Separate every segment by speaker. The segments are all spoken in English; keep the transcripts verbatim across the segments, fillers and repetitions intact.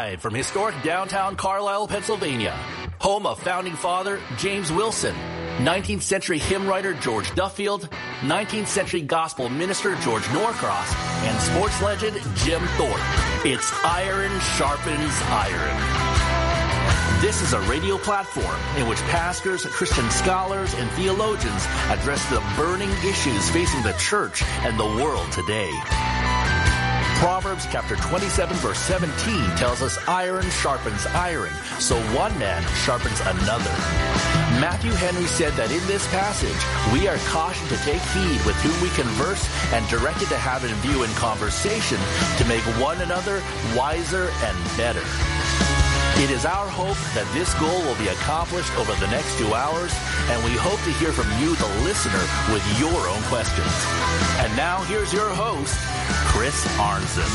Speaker 1: Live from historic downtown Carlisle, Pennsylvania, home of founding father James Wilson, nineteenth century hymn writer George Duffield, nineteenth century gospel minister George Norcross, and sports legend Jim Thorpe. It's Iron Sharpens Iron. This is a radio platform in which pastors, Christian scholars, and theologians address the burning issues facing the church and the world today. Proverbs chapter twenty-seven verse seventeen tells us iron sharpens iron, so one man sharpens another. Matthew Henry said that in this passage, we are cautioned to take heed with whom we converse and directed to have in view in conversation to make one another wiser and better. It is our hope that this goal will be accomplished over the next two hours, and we hope to hear from you, the listener, with your own questions. And now here's your host, Chris Arnzen.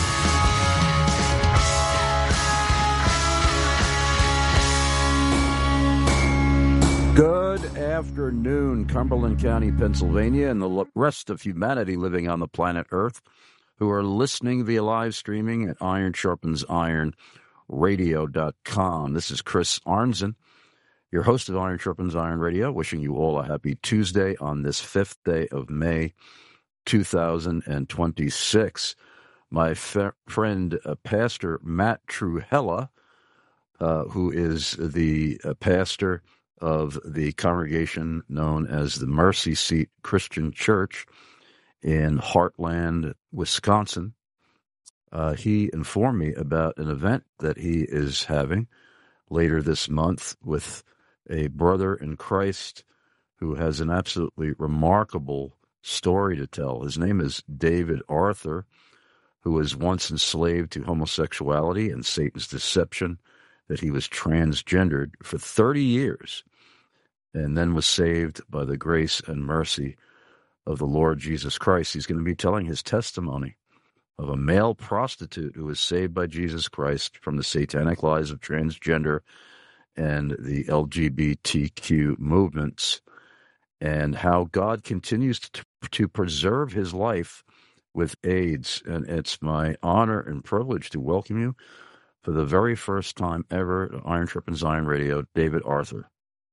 Speaker 2: Good afternoon, Cumberland County, Pennsylvania, and the rest of humanity living on the planet Earth who are listening via live streaming at Iron Sharpens Iron radio dot com. This is Chris Arnzen, your host of Iron Sharpens Iron Radio, wishing you all a happy Tuesday on this fifth day of May, two thousand twenty-six. My f- friend, uh, Pastor Matt Trewhella, uh, who is the uh, pastor of the congregation known as the Mercy Seat Christian Church in Heartland, Wisconsin, Uh, he informed me about an event that he is having later this month with a brother in Christ who has an absolutely remarkable story to tell. His name is David Arthur, who was once enslaved to homosexuality and Satan's deception that he was transgendered for thirty years, and then was saved by the grace and mercy of the Lord Jesus Christ. He's going to be telling his testimony of a male prostitute who was saved by Jesus Christ from the satanic lies of transgender and the L G B T Q movements, and how God continues to, to preserve his life with AIDS. And it's my honor and privilege to welcome you for the very first time ever to Iron Sharpens Iron Radio, David Arthur.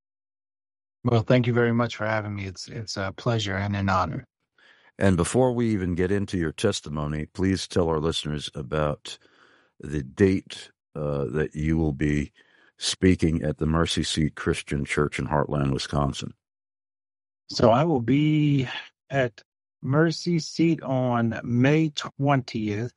Speaker 3: Well, thank you very much for having me. It's it's a pleasure and an honor.
Speaker 2: And before we even get into your testimony, please tell our listeners about the date uh, that you will be speaking at the Mercy Seat Christian Church in Heartland, Wisconsin.
Speaker 3: So I will be at Mercy Seat on May twentieth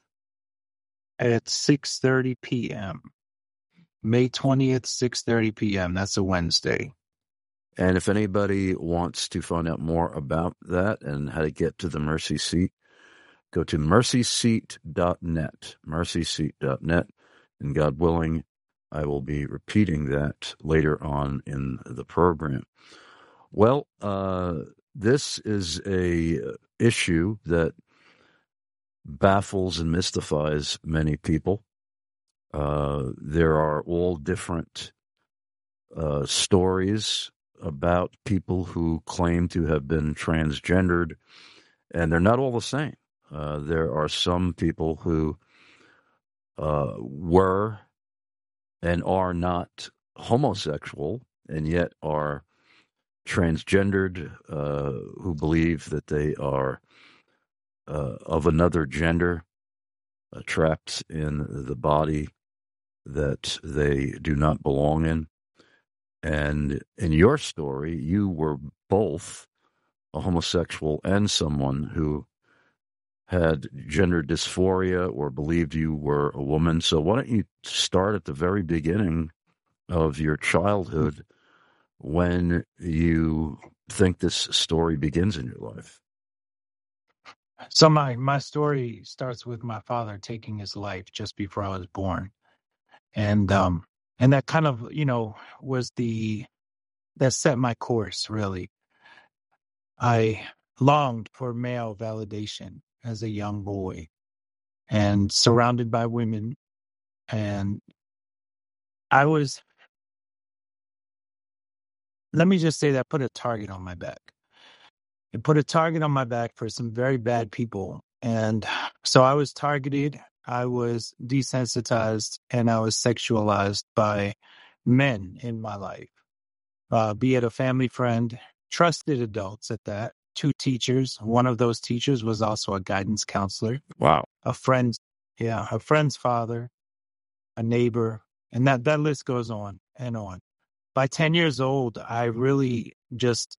Speaker 3: at six thirty p.m. May twentieth, six thirty p.m. That's a Wednesday.
Speaker 2: And if anybody wants to find out more about that and how to get to the Mercy Seat, go to mercy seat dot net, mercy seat dot net, and God willing, I will be repeating that later on in the program. Well, uh, this is a issue that baffles and mystifies many people. Uh, there are all different uh, stories about people who claim to have been transgendered, and they're not all the same. Uh, there are some people who uh, were and are not homosexual and yet are transgendered, uh, who believe that they are uh, of another gender, uh, trapped in the body that they do not belong in. And in your story, you were both a homosexual and someone who had gender dysphoria or believed you were a woman. So why don't you start at the very beginning of your childhood when you think this story begins in your life?
Speaker 3: So my, my story starts with my father taking his life just before I was born. And um and that kind of, you know, was the, that set my course, really. I longed for male validation as a young boy and surrounded by women. And I was, let me just say that put a target on my back. It put a target on my back for some very bad people. And so I was targeted I was desensitized and I was sexualized by men in my life, uh, be it a family friend, trusted adults at that, two teachers. One of those teachers was also a guidance counselor,
Speaker 2: Wow.
Speaker 3: a friend, yeah, a friend's father, a neighbor, and that, that list goes on and on. By ten years old, I really just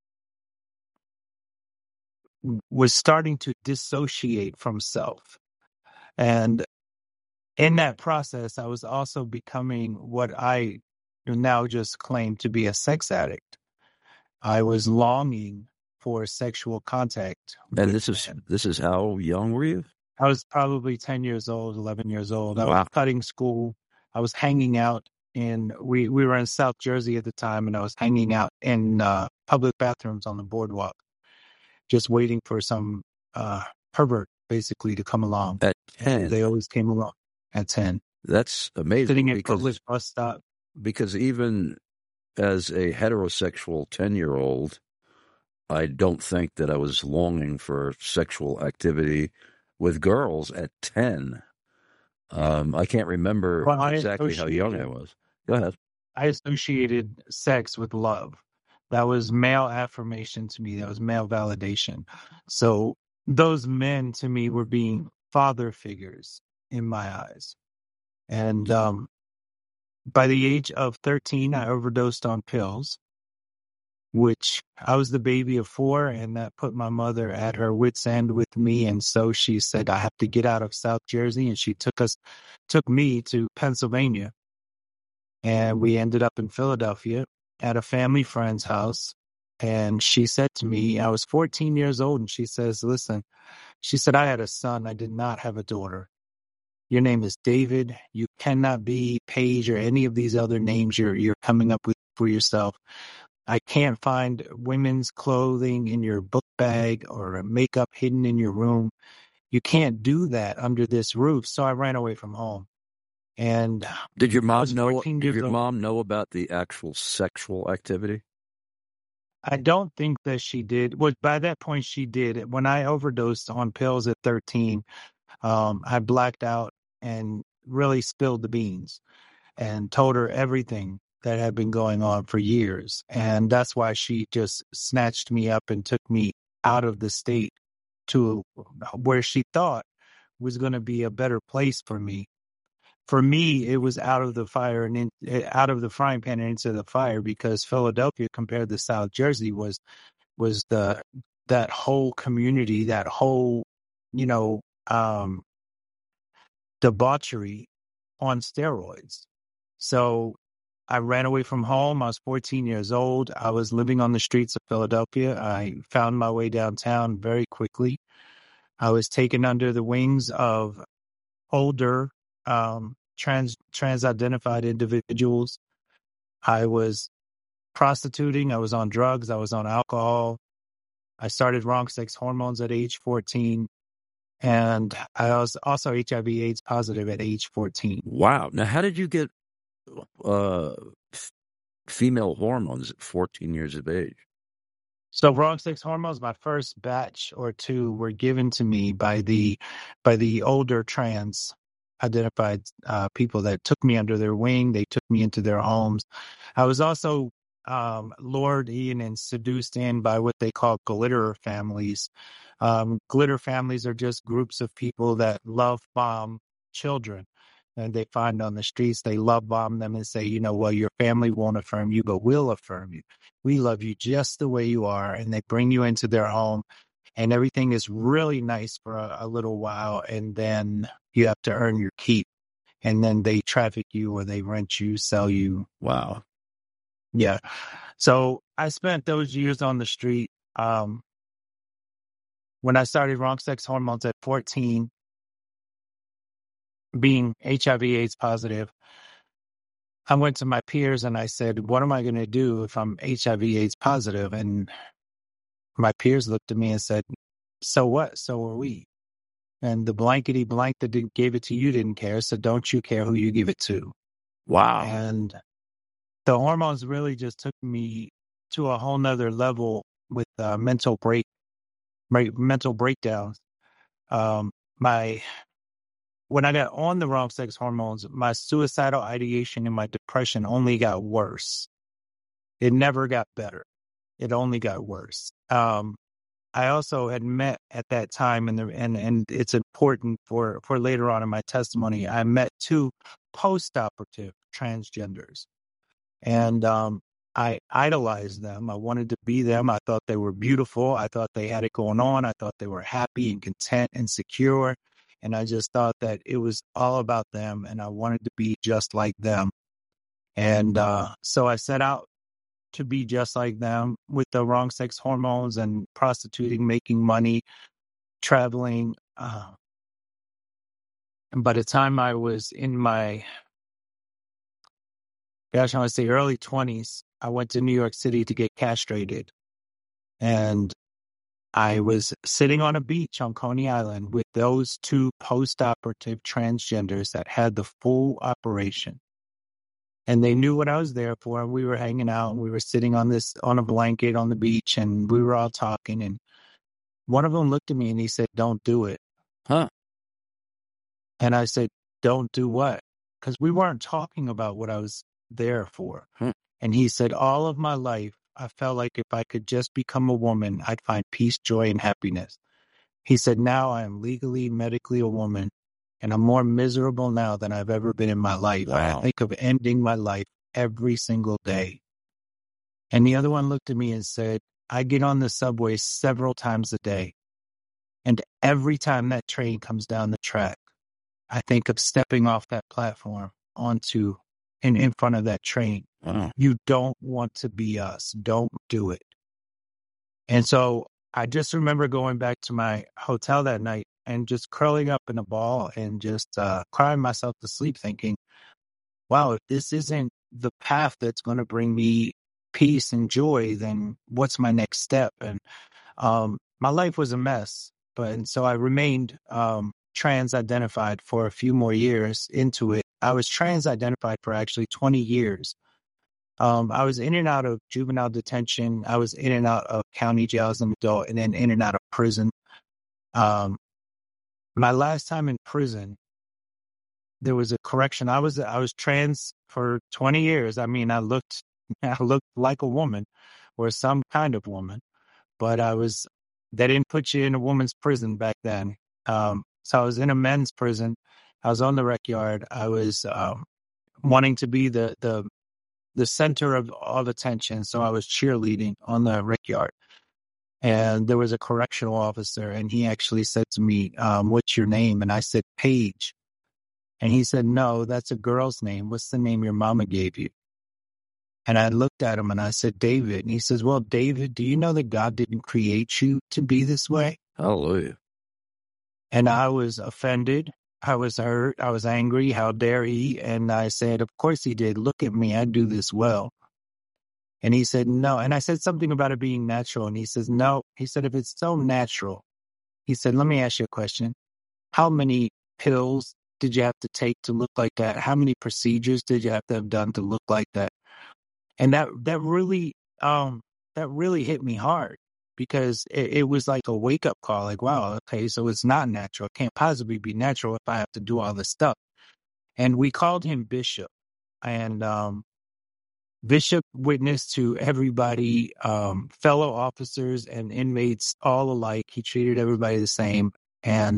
Speaker 3: was starting to dissociate from self. And in that process, I was also becoming what I now just claim to be a sex addict. I was longing for sexual contact
Speaker 2: And
Speaker 3: with
Speaker 2: this is
Speaker 3: men.
Speaker 2: this is how young were you?
Speaker 3: I was probably ten years old, eleven years old. I was
Speaker 2: Wow.
Speaker 3: cutting school. I was hanging out in, we, we were in South Jersey at the time, and I was hanging out in uh, public bathrooms on the boardwalk, just waiting for some uh, pervert basically to come along.
Speaker 2: At
Speaker 3: And
Speaker 2: ten.
Speaker 3: they always came along at ten.
Speaker 2: That's amazing.
Speaker 3: Sitting at
Speaker 2: because
Speaker 3: public bus stop.
Speaker 2: because even as a heterosexual ten-year-old, I don't think that I was longing for sexual activity with girls at ten. Um, I can't remember
Speaker 3: Well, I
Speaker 2: exactly how young I
Speaker 3: associated,
Speaker 2: was. Go ahead.
Speaker 3: I associated sex with love. That was male affirmation to me. That was male validation. So those men to me were being father figures in my eyes. And um, by the age of thirteen, I overdosed on pills, which I was the baby of four, and that put my mother at her wit's end with me. And so she said, I have to get out of South Jersey. And she took us, took me to Pennsylvania. And we ended up in Philadelphia at a family friend's house. And she said to me, I was fourteen years old. And she says, listen, she said, I had a son. I did not have a daughter. Your name is David. You cannot be Paige or any of these other names you're, you're coming up with for yourself. I can't find women's clothing in your book bag or makeup hidden in your room. You can't do that under this roof. So I ran away from home. And
Speaker 2: Did your
Speaker 3: I
Speaker 2: mom
Speaker 3: was
Speaker 2: know?
Speaker 3: fourteen
Speaker 2: Did
Speaker 3: years
Speaker 2: your
Speaker 3: old.
Speaker 2: mom know about the actual sexual activity?
Speaker 3: I don't think that she did. Well, by that point, she did. When I overdosed on pills at thirteen, um, I blacked out and really spilled the beans and told her everything that had been going on for years. And that's why she just snatched me up and took me out of the state to where she thought was going to be a better place for me. For me, it was out of the fire and in, out of the frying pan and into the fire, because Philadelphia compared to South Jersey was was the that whole community, that whole, you know, um, debauchery on steroids. So I ran away from home. I was fourteen years old. I was living on the streets of Philadelphia. I found my way downtown very quickly. I was taken under the wings of older um, trans trans identified individuals. I was prostituting. I was on drugs. I was on alcohol. I started wrong sex hormones at age fourteen. And I was also H I V AIDS positive at age fourteen.
Speaker 2: Wow. Now, how did you get uh, f- female hormones at fourteen years of age?
Speaker 3: So wrong sex hormones, my first batch or two were given to me by the by the older trans identified uh, people that took me under their wing. They took me into their homes. I was also um, lured in and seduced in by what they call glitter families. Um, glitter families are just groups of people that love bomb children. And they find on the streets, they love bomb them and say, you know, well, your family won't affirm you, but we'll affirm you. We love you just the way you are. And they bring you into their home, and everything is really nice for a, a little while. And then you have to earn your keep. And then they traffic you, or they rent you, sell you.
Speaker 2: Wow.
Speaker 3: Yeah. So I spent those years on the street. Um, when I started wrong sex hormones at fourteen, being H I V AIDS positive, I went to my peers and I said, what am I going to do if I'm H I V AIDS positive? And my peers looked at me and said, so what? So are we. And the blankety blank that didn't, gave it to you didn't care. So don't you care who you give it to?
Speaker 2: Wow.
Speaker 3: And the hormones really just took me to a whole nother level with uh, mental break, mental breakdowns. Um, my when I got on the wrong sex hormones, my suicidal ideation and my depression only got worse. It never got better. It only got worse. Um, I also had met at that time, and, the, and and it's important for, for later on in my testimony, I met two post-operative transgenders. And um, I idolized them. I wanted to be them. I thought they were beautiful. I thought they had it going on. I thought they were happy and content and secure. And I just thought that it was all about them, and I wanted to be just like them. And uh, so I set out to be just like them with the wrong sex hormones and prostituting, making money, traveling. Uh, and by the time I was in my, gosh, I want to say early twenties, I went to New York City to get castrated. And I was sitting on a beach on Coney Island with those two post-operative transgenders that had the full operation. And they knew what I was there for. We were hanging out, and we were sitting on this, on a blanket on the beach, and we were all talking. And one of them looked at me and he said, "Don't do it."
Speaker 2: Huh.
Speaker 3: And I said, "Don't do what?" Because we weren't talking about what I was there for.
Speaker 2: Hmm.
Speaker 3: And he said, "All of my life, I felt like if I could just become a woman, I'd find peace, joy, and happiness." He said, "Now I am legally, medically a woman, and I'm more miserable now than I've ever been in my life.
Speaker 2: Wow.
Speaker 3: I think of ending my life every single day." And the other one looked at me and said, "I get on the subway several times a day. And every time that train comes down the track, I think of stepping off that platform onto and in front of that train.
Speaker 2: Wow.
Speaker 3: You don't want to be us. Don't do it." And so I just remember going back to my hotel that night and just curling up in a ball and just uh, crying myself to sleep thinking, wow, if this isn't the path that's going to bring me peace and joy, then what's my next step? And um, my life was a mess. But and so I remained um, trans-identified for a few more years into it. I was trans-identified for actually twenty years. Um, I was in and out of juvenile detention. I was in and out of county jail as an adult, and then in and out of prison. Um, my last time in prison, there was a correction. I was I was trans for twenty years. I mean, I looked I looked like a woman, or some kind of woman, but I was. They didn't put you in a woman's prison back then. Um, so I was in a men's prison. I was on the rec yard. I was um, wanting to be the the the center of all attention. So I was cheerleading on the rec yard. And there was a correctional officer, and he actually said to me, um, "What's your name?" And I said, "Paige." And he said, "No, that's a girl's name. What's the name your mama gave you?" And I looked at him and I said, "David." And he says, "Well, David, do you know that God didn't create you to be this way?"
Speaker 2: Hallelujah.
Speaker 3: And I was offended. I was hurt. I was angry. How dare he? And I said, "Of course he did. Look at me. I do this well." And he said, "No." And I said something about it being natural. And he says, "No." He said, "If it's so natural," he said, "let me ask you a question. How many pills did you have to take to look like that? How many procedures did you have to have done to look like that?" And that that really um that really hit me hard, because it, it was like a wake up call. Like, wow, okay, so it's not natural. It can't possibly be natural if I have to do all this stuff. And we called him Bishop, and um, Bishop witnessed to everybody, um, fellow officers and inmates all alike. He treated everybody the same, and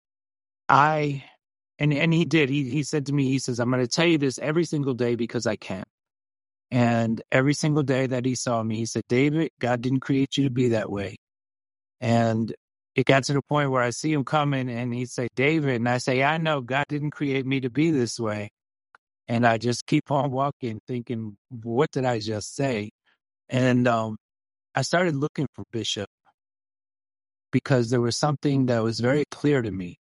Speaker 3: I and and he did. He he said to me, he says, "I'm going to tell you this every single day because I can." And every single day that he saw me, he said, "David, God didn't create you to be that way." And it got to the point where I see him coming and he'd say, "David," and I say, "I know God didn't create me to be this way." And I just keep on walking thinking, what did I just say? And um, I started looking for Bishop because there was something that was very clear to me.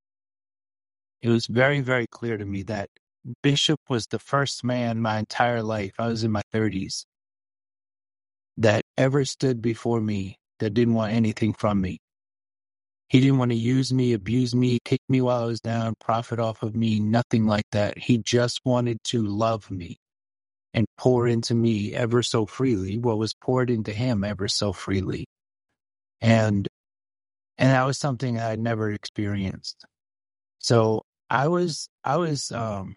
Speaker 3: It was very, very clear to me that Bishop was the first man my entire life, I was in my thirties, that ever stood before me that didn't want anything from me. He didn't want to use me, abuse me, kick me while I was down, profit off of me, nothing like that. He just wanted to love me and pour into me ever so freely what was poured into him ever so freely. And and that was something I had never experienced. So I was, I was, um,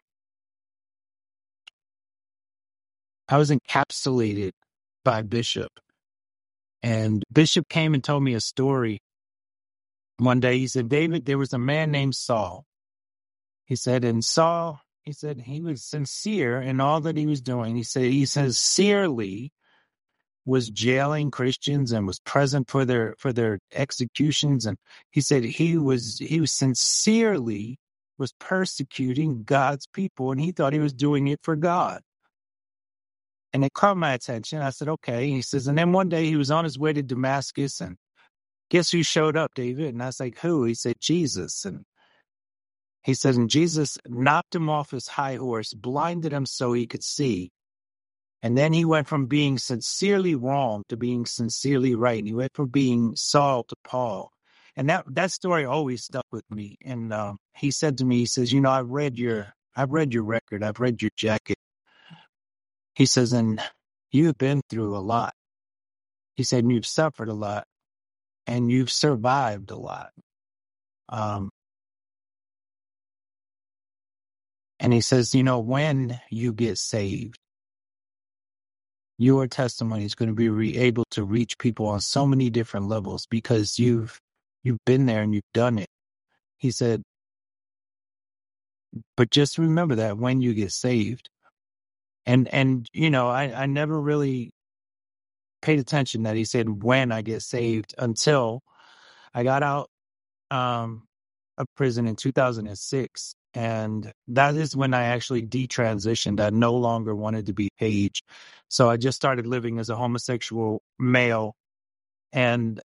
Speaker 3: I was encapsulated by Bishop, and Bishop came and told me a story one day. He said, David, there was a man named Saul. He said, and Saul, he said, he was sincere in all that he was doing. He said, he sincerely was jailing Christians and was present for their, for their executions. And he said he was, he was sincerely was persecuting God's people, and he thought he was doing it for God. And it caught my attention. I said, okay. He says, and then one day he was on his way to Damascus, and guess who showed up, David? And I was like, who? He said, Jesus. And he said, and Jesus knocked him off his high horse, blinded him so he could see. And then he went from being sincerely wrong to being sincerely right. And he went from being Saul to Paul. And that, that story always stuck with me. And uh, he said to me, he says, you know, I've read your, I've read your record. I've read your jacket. He says, and you've been through a lot. He said, and you've suffered a lot, and you've survived a lot. Um, and he says, you know, when you get saved, your testimony is going to be re- able to reach people on so many different levels because you've you've been there and you've done it. He said, but just remember that when you get saved. And, and you know, I, I never really paid attention that he said, when I get saved, until I got out um, of prison in two thousand six. And that is when I actually detransitioned. I no longer wanted to be Paige. So I just started living as a homosexual male. And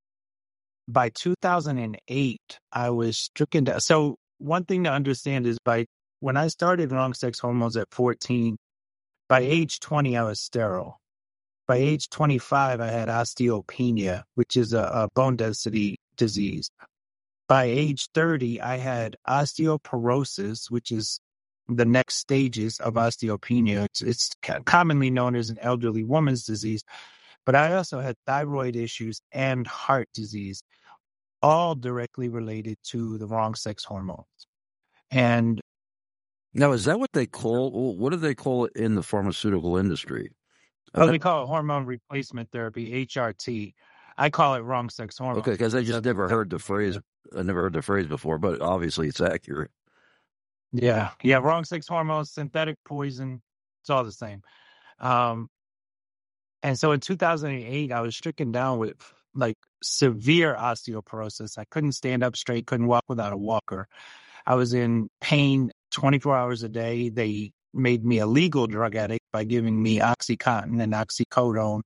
Speaker 3: by two thousand eight, I was stricken down. So one thing to understand is by when I started Wrong Sex Hormones at fourteen, by age twenty, I was sterile. By age twenty-five, I had osteopenia, which is a, a bone density disease. By age thirty, I had osteoporosis, which is the next stages of osteopenia. It's, it's commonly known as an elderly woman's disease. But I also had thyroid issues and heart disease, all directly related to the wrong sex hormones. And
Speaker 2: now, is that what they call, what do they call it in the pharmaceutical industry?
Speaker 3: oh, they call it hormone replacement therapy, H R T. I call it wrong sex hormone.
Speaker 2: Okay, because I just
Speaker 3: So-
Speaker 2: never heard the phrase. I never heard the phrase before, but obviously it's accurate.
Speaker 3: Yeah, yeah, wrong sex hormones, synthetic poison, it's all the same. Um, and so in two thousand eight, I was stricken down with like severe osteoporosis. I couldn't stand up straight, couldn't walk without a walker. I was in pain twenty-four hours a day. They made me a legal drug addict by giving me OxyContin and oxycodone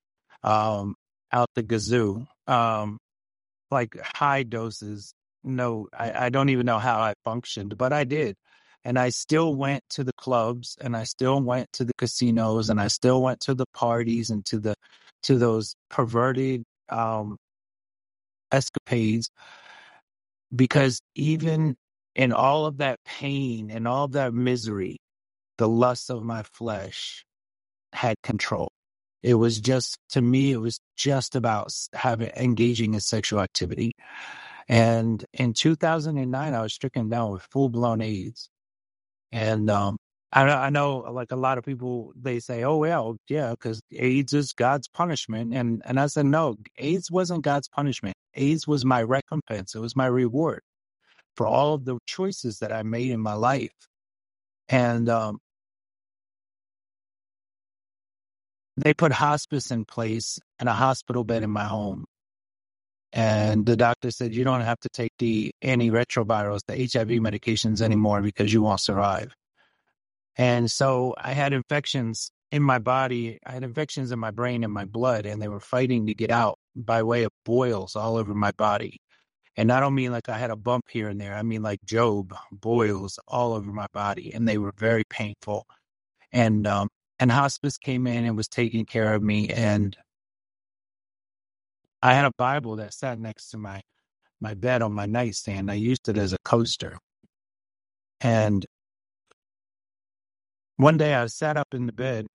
Speaker 3: um, out the gazoo, um, like high doses. No, I, I don't even know how I functioned, but I did. And I still went to the clubs, and I still went to the casinos, and I still went to the parties and to the to those perverted um, escapades, because even in all of that pain and all of that misery, the lust of my flesh had control. It was just, to me, it was just about having engaging in sexual activity. And in two thousand nine, I was stricken down with full-blown AIDS. And um, I, I know, like a lot of people, they say, oh, well, yeah, because AIDS is God's punishment. And, and I said, no, AIDS wasn't God's punishment. AIDS was my recompense. It was my reward for all of the choices that I made in my life. And um, they put hospice in place and a hospital bed in my home. And the doctor said, you don't have to take the antiretrovirals, the H I V medications anymore because you won't survive. And so I had infections in my body. I had infections in my brain and my blood, and they were fighting to get out by way of boils all over my body. And I don't mean like I had a bump here and there. I mean like Job, boils all over my body, and they were very painful. And um, and hospice came in and was taking care of me. And I had a Bible that sat next to my, my bed on my nightstand. I used it as a coaster. And one day I sat up in the bed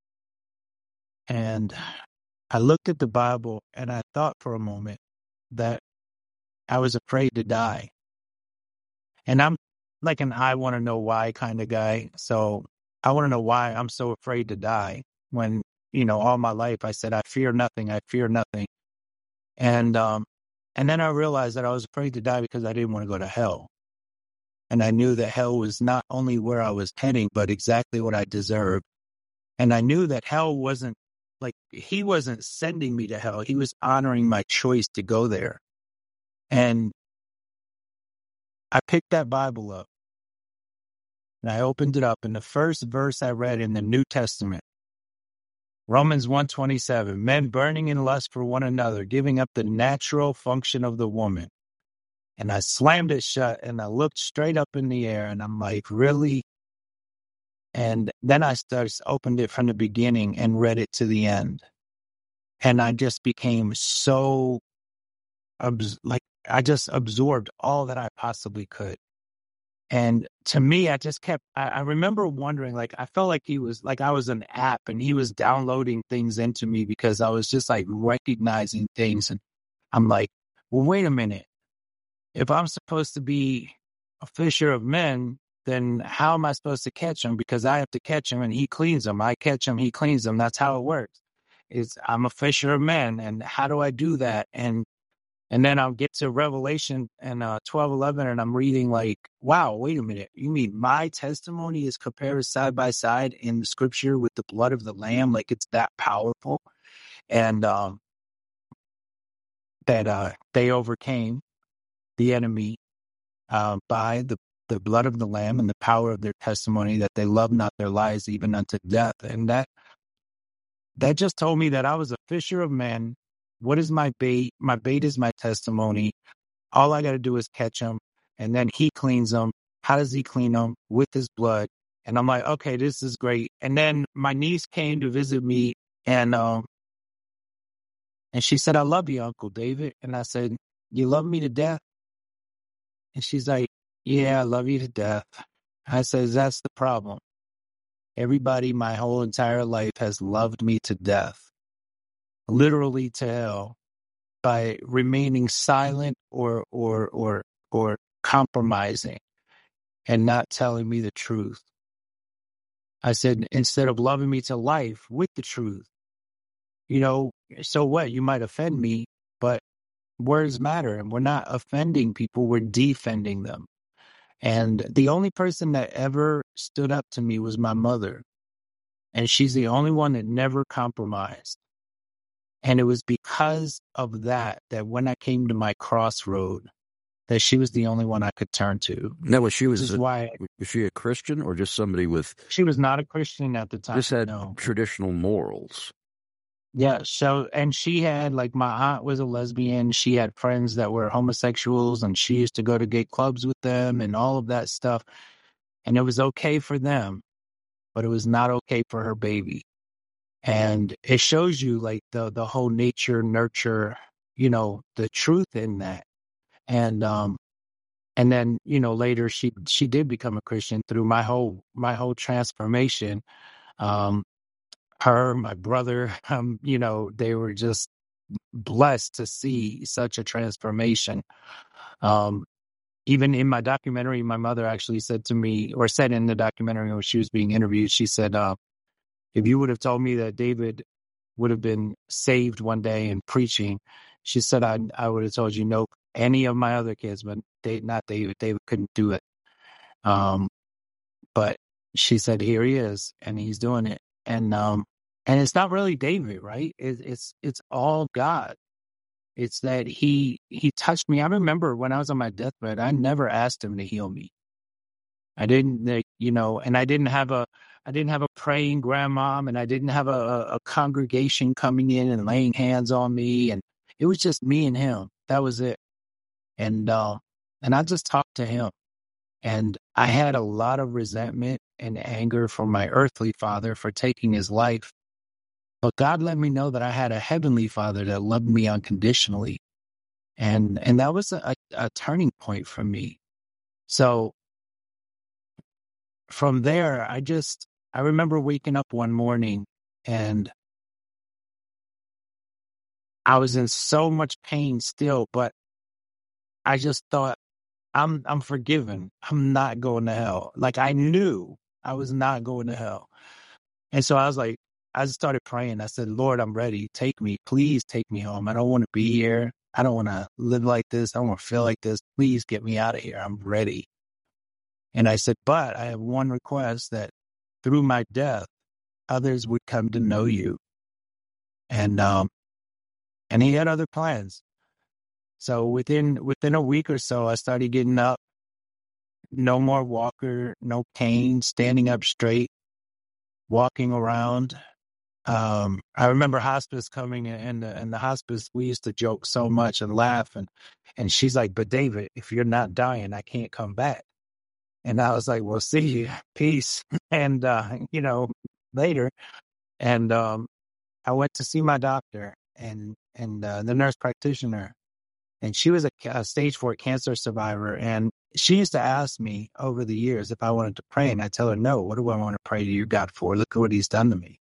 Speaker 3: and I looked at the Bible, and I thought for a moment that I was afraid to die. And I'm like an I want to know why kind of guy. So I want to know why I'm so afraid to die when, you know, all my life I said, I fear nothing. I fear nothing. And, um, and then I realized that I was afraid to die because I didn't want to go to hell. And I knew that hell was not only where I was heading, but exactly what I deserved. And I knew that hell wasn't like, he wasn't sending me to hell. He was honoring my choice to go there. And I picked that Bible up and I opened it up. And the first verse I read in the New Testament, Romans one twenty-seven, men burning in lust for one another, giving up the natural function of the woman. And I slammed it shut and I looked straight up in the air and I'm like, really? And then I started, opened it from the beginning and read it to the end. And I just became so, abs- like, I just absorbed all that I possibly could. And to me, I just kept, I, I remember wondering, like, I felt like he was, like I was an app and he was downloading things into me because I was just like recognizing things. And I'm like, well, wait a minute. If I'm supposed to be a fisher of men, then how am I supposed to catch them? Because I have to catch them and he cleans them. I catch them, he cleans them. That's how it works. It's, I'm a fisher of men. And how do I do that? And And then I'll get to Revelation and uh, twelve eleven, and I'm reading like, wow, wait a minute. You mean my testimony is compared side by side in the scripture with the blood of the Lamb? Like it's that powerful. And um, that uh, they overcame the enemy uh, by the, the blood of the Lamb and the power of their testimony, that they love not their lives even unto death. And that that just told me that I was a fisher of men. What is my bait? My bait is my testimony. All I got to do is catch him, and then he cleans them. How does he clean them? With his blood. And I'm like, okay, this is great. And then my niece came to visit me, and um, and she said, I love you, Uncle David. And I said, you love me to death? And she's like, yeah, I love you to death. I said, that's the problem. Everybody my whole entire life has loved me to death, literally to hell, by remaining silent or or or or compromising and not telling me the truth. I said, instead of loving me to life with the truth, you know, so what? You might offend me, but words matter, and we're not offending people, we're defending them. And the only person that ever stood up to me was my mother. And she's the only one that never compromised. And it was because of that, that when I came to my crossroad, that she was the only one I could turn to.
Speaker 2: Now, was she was,
Speaker 3: This is
Speaker 2: a,
Speaker 3: why
Speaker 2: was she a Christian or just somebody with
Speaker 3: she was not a Christian at the time.
Speaker 2: just had
Speaker 3: no.
Speaker 2: traditional morals?
Speaker 3: Yeah. So, and she had, like, my aunt was a lesbian. She had friends that were homosexuals, and she used to go to gay clubs with them and all of that stuff. And it was okay for them, but it was not okay for her baby. And it shows you, like, the the whole nature, nurture, you know, the truth in that. And um, and then, you know, later she she did become a Christian through my whole my whole transformation. Um, her, my brother, um, you know, they were just blessed to see such a transformation. Um, even in my documentary, my mother actually said to me, or said in the documentary when she was being interviewed, she said, uh, if you would have told me that David would have been saved one day and preaching, she said, I, I would have told you no, any of my other kids, but they, not David, David couldn't do it. Um, but she said, here he is, and he's doing it. And, um, and it's not really David, right? It, it's, it's all God. It's that he, he touched me. I remember when I was on my deathbed, I never asked him to heal me. I didn't, like, you know, and I didn't have a, I didn't have a praying grandmom, and I didn't have a, a, a congregation coming in and laying hands on me. And it was just me and him. That was it. And, uh, and I just talked to him, and I had a lot of resentment and anger for my earthly father for taking his life. But God let me know that I had a heavenly father that loved me unconditionally. And, and that was a, a turning point for me. So from there, I just, I remember waking up one morning and I was in so much pain still, but I just thought, I'm I'm forgiven. I'm not going to hell. Like I knew I was not going to hell. And so I was like, I just started praying. I said, Lord, I'm ready. Take me. Please take me home. I don't want to be here. I don't want to live like this. I don't want to feel like this. Please get me out of here. I'm ready. And I said, but I have one request, that through my death, others would come to know you. And um, and he had other plans. So within within a week or so, I started getting up. No more walker, no cane, standing up straight, walking around. Um, I remember hospice coming in, and the, and the hospice, we used to joke so much and laugh. And, and she's like, but David, if you're not dying, I can't come back. And I was like, well, see you, peace. And, uh, you know, later. And, um, I went to see my doctor and, and, uh, the nurse practitioner, and she was a, a stage four cancer survivor. And she used to ask me over the years if I wanted to pray. And I tell her, no, what do I want to pray to you, God, for? Look at what he's done to me.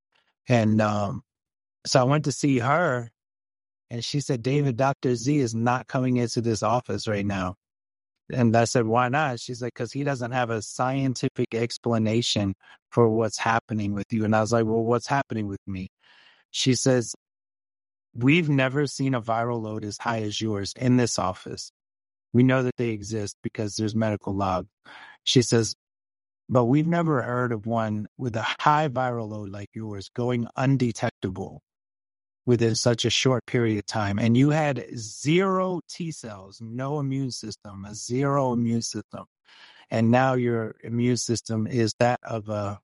Speaker 3: And, um, so I went to see her, and she said, David, Doctor Z is not coming into this office right now. And I said, why not? She's like, because he doesn't have a scientific explanation for what's happening with you. And I was like, well, what's happening with me? She says, we've never seen a viral load as high as yours in this office. We know that they exist because there's medical log. She says, but we've never heard of one with a high viral load like yours going undetectable within such a short period of time. And you had zero T cells, no immune system, a zero immune system. And now your immune system is that of a,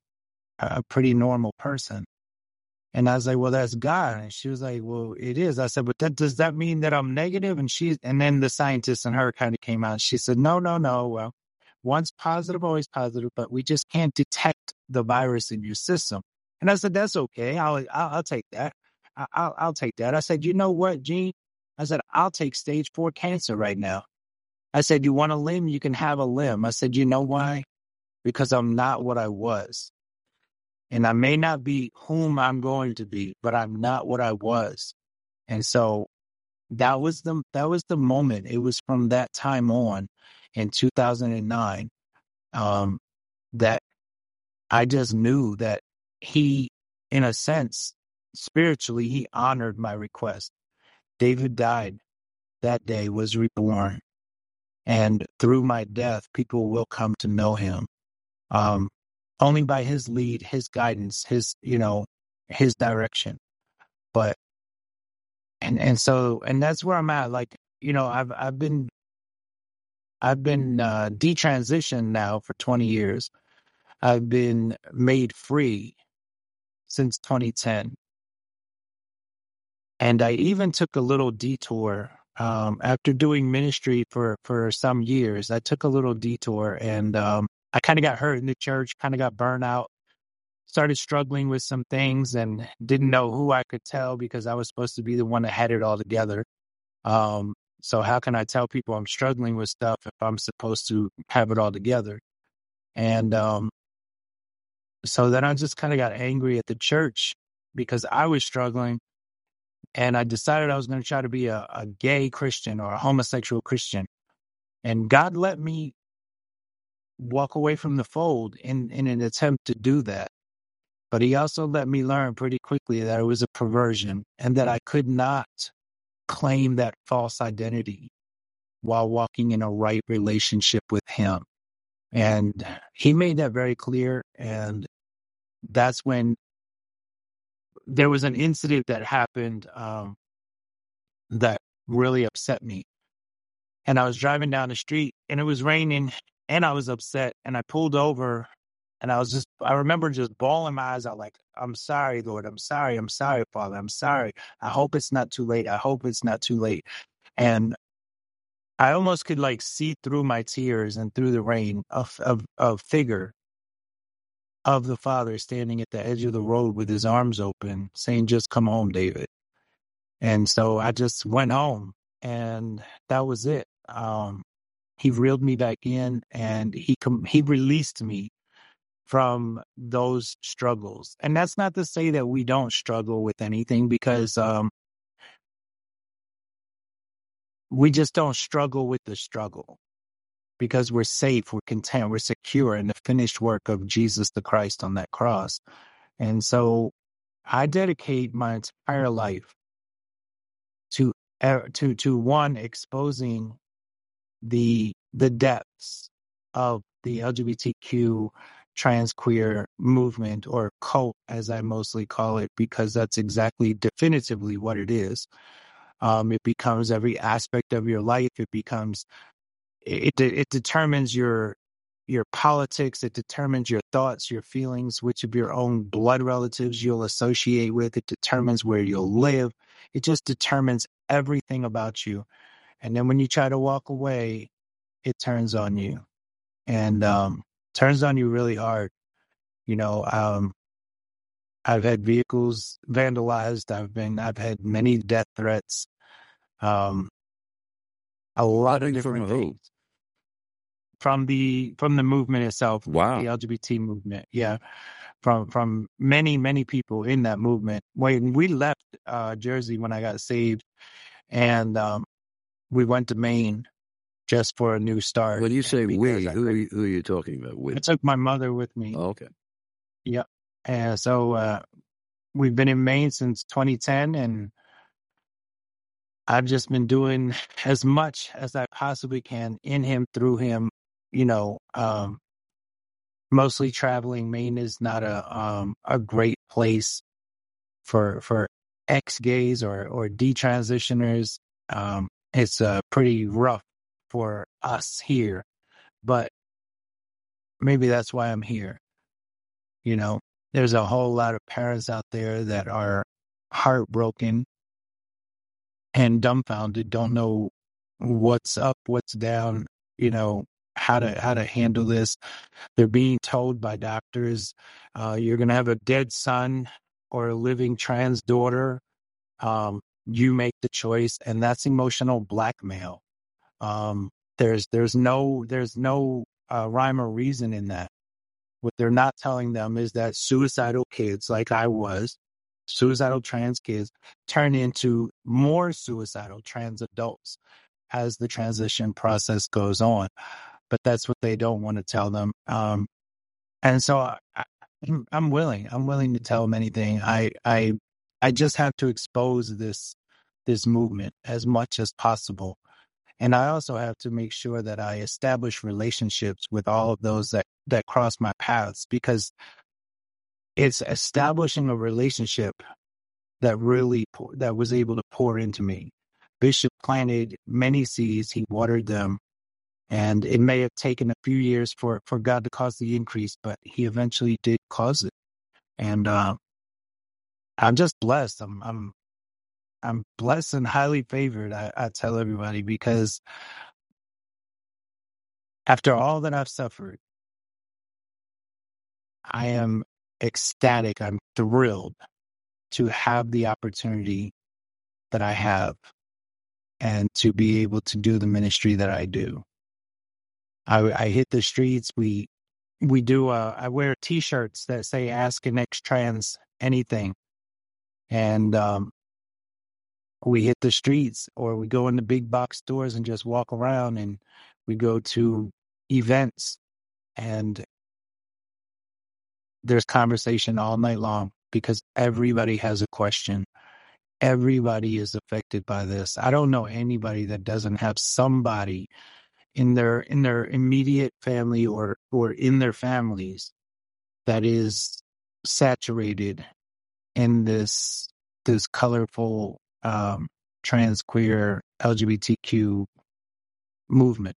Speaker 3: a pretty normal person. And I was like, well, that's God. And she was like, well, it is. I said, but that, does that mean that I'm negative? And she, and then the scientist and her kind of came out. She said, no, no, no. Well, once positive, always positive, but we just can't detect the virus in your system. And I said, that's okay. I'll, I'll, I'll take that. I- I'll, I'll take that. I said, you know what, Gene? I said, I'll take stage four cancer right now. I said, you want a limb? You can have a limb. I said, you know why? Because I'm not what I was. And I may not be whom I'm going to be, but I'm not what I was. And so that was the, that was the moment. It was from that time on in two thousand nine um, that I just knew that he, in a sense, spiritually, he honored my request. David died that day, was reborn. And through my death, people will come to know him. Um, only by his lead, his guidance, his, you know, his direction. But, and, and so, and that's where I'm at. Like, you know, I've, I've been, I've been, uh, detransitioned now for twenty years. I've been made free since twenty ten. And I even took a little detour, um, after doing ministry for, for some years. I took a little detour, and, um, I kind of got hurt in the church, kind of got burned out. Started struggling with some things and didn't know who I could tell, because I was supposed to be the one that had it all together. Um, so how can I tell people I'm struggling with stuff if I'm supposed to have it all together? And um, so then I just kind of got angry at the church because I was struggling. And I decided I was going to try to be a, a gay Christian or a homosexual Christian. And God let me walk away from the fold in, in an attempt to do that. But he also let me learn pretty quickly that it was a perversion and that I could not claim that false identity while walking in a right relationship with him. And he made that very clear. And that's when there was an incident that happened um, that really upset me. And I was driving down the street, and it was raining, and I was upset, and I pulled over. And I was just, I remember just bawling my eyes out like, I'm sorry, Lord. I'm sorry. I'm sorry, Father. I'm sorry. I hope it's not too late. I hope it's not too late. And I almost could like see through my tears and through the rain of, of, of figure of the Father standing at the edge of the road with his arms open saying, just come home, David. And so I just went home, and that was it. Um, he reeled me back in, and he com- he released me from those struggles. And that's not to say that we don't struggle with anything, because um, we just don't struggle with the struggle. because we're safe, we're content, we're secure in the finished work of Jesus the Christ on that cross. And so I dedicate my entire life to uh, to to one, exposing the the depths of the L G B T Q trans queer movement, or cult as I mostly call it, because that's exactly definitively what it is. Um, it becomes every aspect of your life. It becomes it it determines your your politics. It determines your thoughts, your feelings, which of your own blood relatives you'll associate with. It determines where you'll live. It just determines everything about you. And then when you try to walk away, it turns on you, and um, turns on you really hard. You know, um, I've had vehicles vandalized. I've been, I've had many death threats. Um, a lot of different
Speaker 2: From who?
Speaker 3: things from the from the movement itself.
Speaker 2: Wow.
Speaker 3: The L G B T movement. Yeah, from from many many people in that movement. When we left uh, Jersey, when I got saved, and um, we went to Maine just for a new start.
Speaker 2: When you say
Speaker 3: because
Speaker 2: we,
Speaker 3: I,
Speaker 2: who are you, who are you talking about?
Speaker 3: I
Speaker 2: With?
Speaker 3: took my mother with me.
Speaker 2: Oh, okay.
Speaker 3: Yeah. And so uh, we've been in Maine since twenty ten, and I've just been doing as much as I possibly can in him, through him, you know, um, mostly traveling. Maine is not a um, a great place for for ex-gays or, or detransitioners. Um, it's uh, pretty rough for us here, but maybe that's why I'm here. You know, there's a whole lot of parents out there that are heartbroken and dumbfounded, don't know what's up, what's down, you know, how to how to handle this. They're being told by doctors, uh, you're going to have a dead son or a living trans daughter. Um, you make the choice, and that's emotional blackmail. Um, there's there's no there's no uh, rhyme or reason in that. What they're not telling them is that suicidal kids, like I was, suicidal trans kids, turn into more suicidal trans adults as the transition process goes on. But that's what they don't want to tell them. Um, and so I, I, I'm willing. I'm willing to tell them anything. I, I, I just have to expose this this movement as much as possible. And I also have to make sure that I establish relationships with all of those that, that cross my paths, because it's establishing a relationship that really pour, that was able to pour into me. Bishop planted many seeds. He watered them. And it may have taken a few years for, for God to cause the increase, but he eventually did cause it. And uh, I'm just blessed. I'm I'm I'm blessed and highly favored, I, I tell everybody, because after all that I've suffered, I am ecstatic. I'm thrilled to have the opportunity that I have and to be able to do the ministry that I do. I, I hit the streets. We we do. Uh, I wear T-shirts that say "Ask an Ex-Trans Anything," and um, we hit the streets, or we go in the big box stores and just walk around, and we go to events, and there's conversation all night long because everybody has a question. Everybody is affected by this. I don't know anybody that doesn't have somebody in their in their immediate family or or in their families that is saturated in this this colorful um, trans queer L G B T Q movement.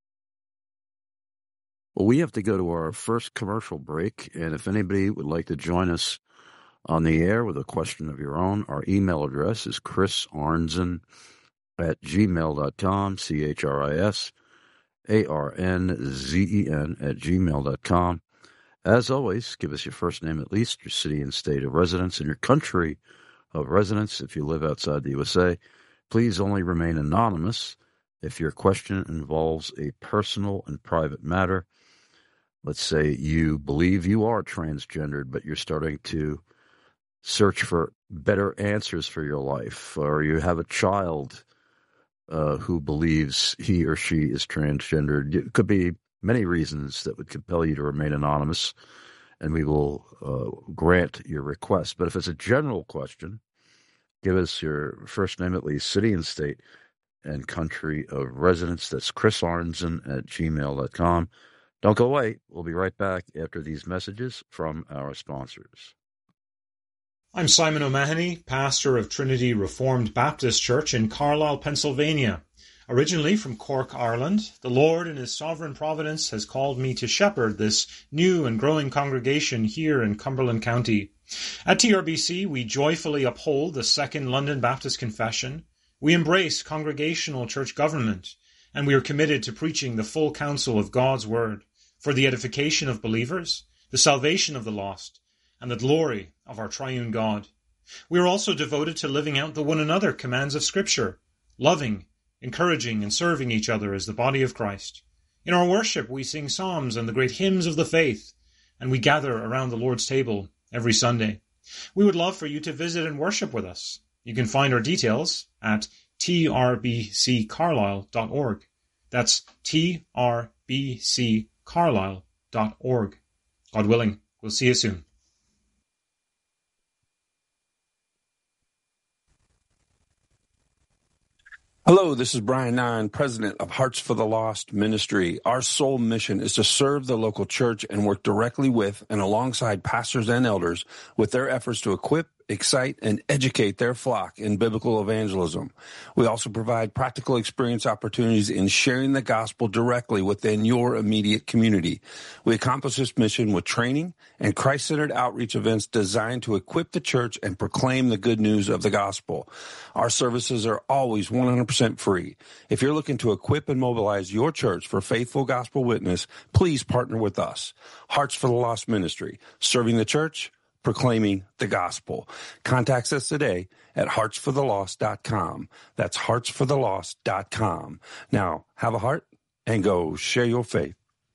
Speaker 2: Well, we have to go to our first commercial break, and if anybody would like to join us on the air with a question of your own, our email address is Chris Arnzen at gmail dot com, C H R I S A R N Z E N at gmail dot com. As always, give us your first name at least, your city and state of residence, and your country of residence if you live outside the U S A. Please only remain anonymous if your question involves a personal and private matter. Let's say you believe you are transgendered, but you're starting to search for better answers for your life, or you have a child uh, who believes he or she is transgendered. It could be many reasons that would compel you to remain anonymous, and we will uh, grant your request. But if it's a general question, give us your first name, at least city and state, and country of residence. That's Chris Arnzen at gmail dot com. Don't go away. We'll be right back after these messages from our sponsors.
Speaker 4: I'm Simon O'Mahony, pastor of Trinity Reformed Baptist Church in Carlisle, Pennsylvania. Originally from Cork, Ireland, the Lord in his sovereign providence has called me to shepherd this new and growing congregation here in Cumberland County. At T R B C, we joyfully uphold the Second London Baptist Confession. We embrace congregational church government, and we are committed to preaching the full counsel of God's Word for the edification of believers, the salvation of the lost, and the glory of our triune God. We are also devoted to living out the one another commands of Scripture, loving, encouraging, and serving each other as the body of Christ. In our worship, we sing psalms and the great hymns of the faith, and we gather around the Lord's table every Sunday. We would love for you to visit and worship with us. You can find our details at t r b c carlisle dot org. That's t r b c carlisle dot org. God willing, we'll see you soon.
Speaker 5: Hello, this is Brian Nine, president of Hearts for the Lost Ministry. Our sole mission is to serve the local church and work directly with and alongside pastors and elders with their efforts to equip, excite, and educate their flock in biblical evangelism. We also provide practical experience opportunities in sharing the gospel directly within your immediate community. We accomplish this mission with training and Christ-centered outreach events designed to equip the church and proclaim the good news of the gospel. Our services are always one hundred percent free. If you're looking to equip and mobilize your church for faithful gospel witness, please partner with us. Hearts for the Lost Ministry, serving the church, proclaiming the gospel. Contact us today at hearts for the lost dot com. That's hearts for the lost dot com. Now, have a heart and go share your faith.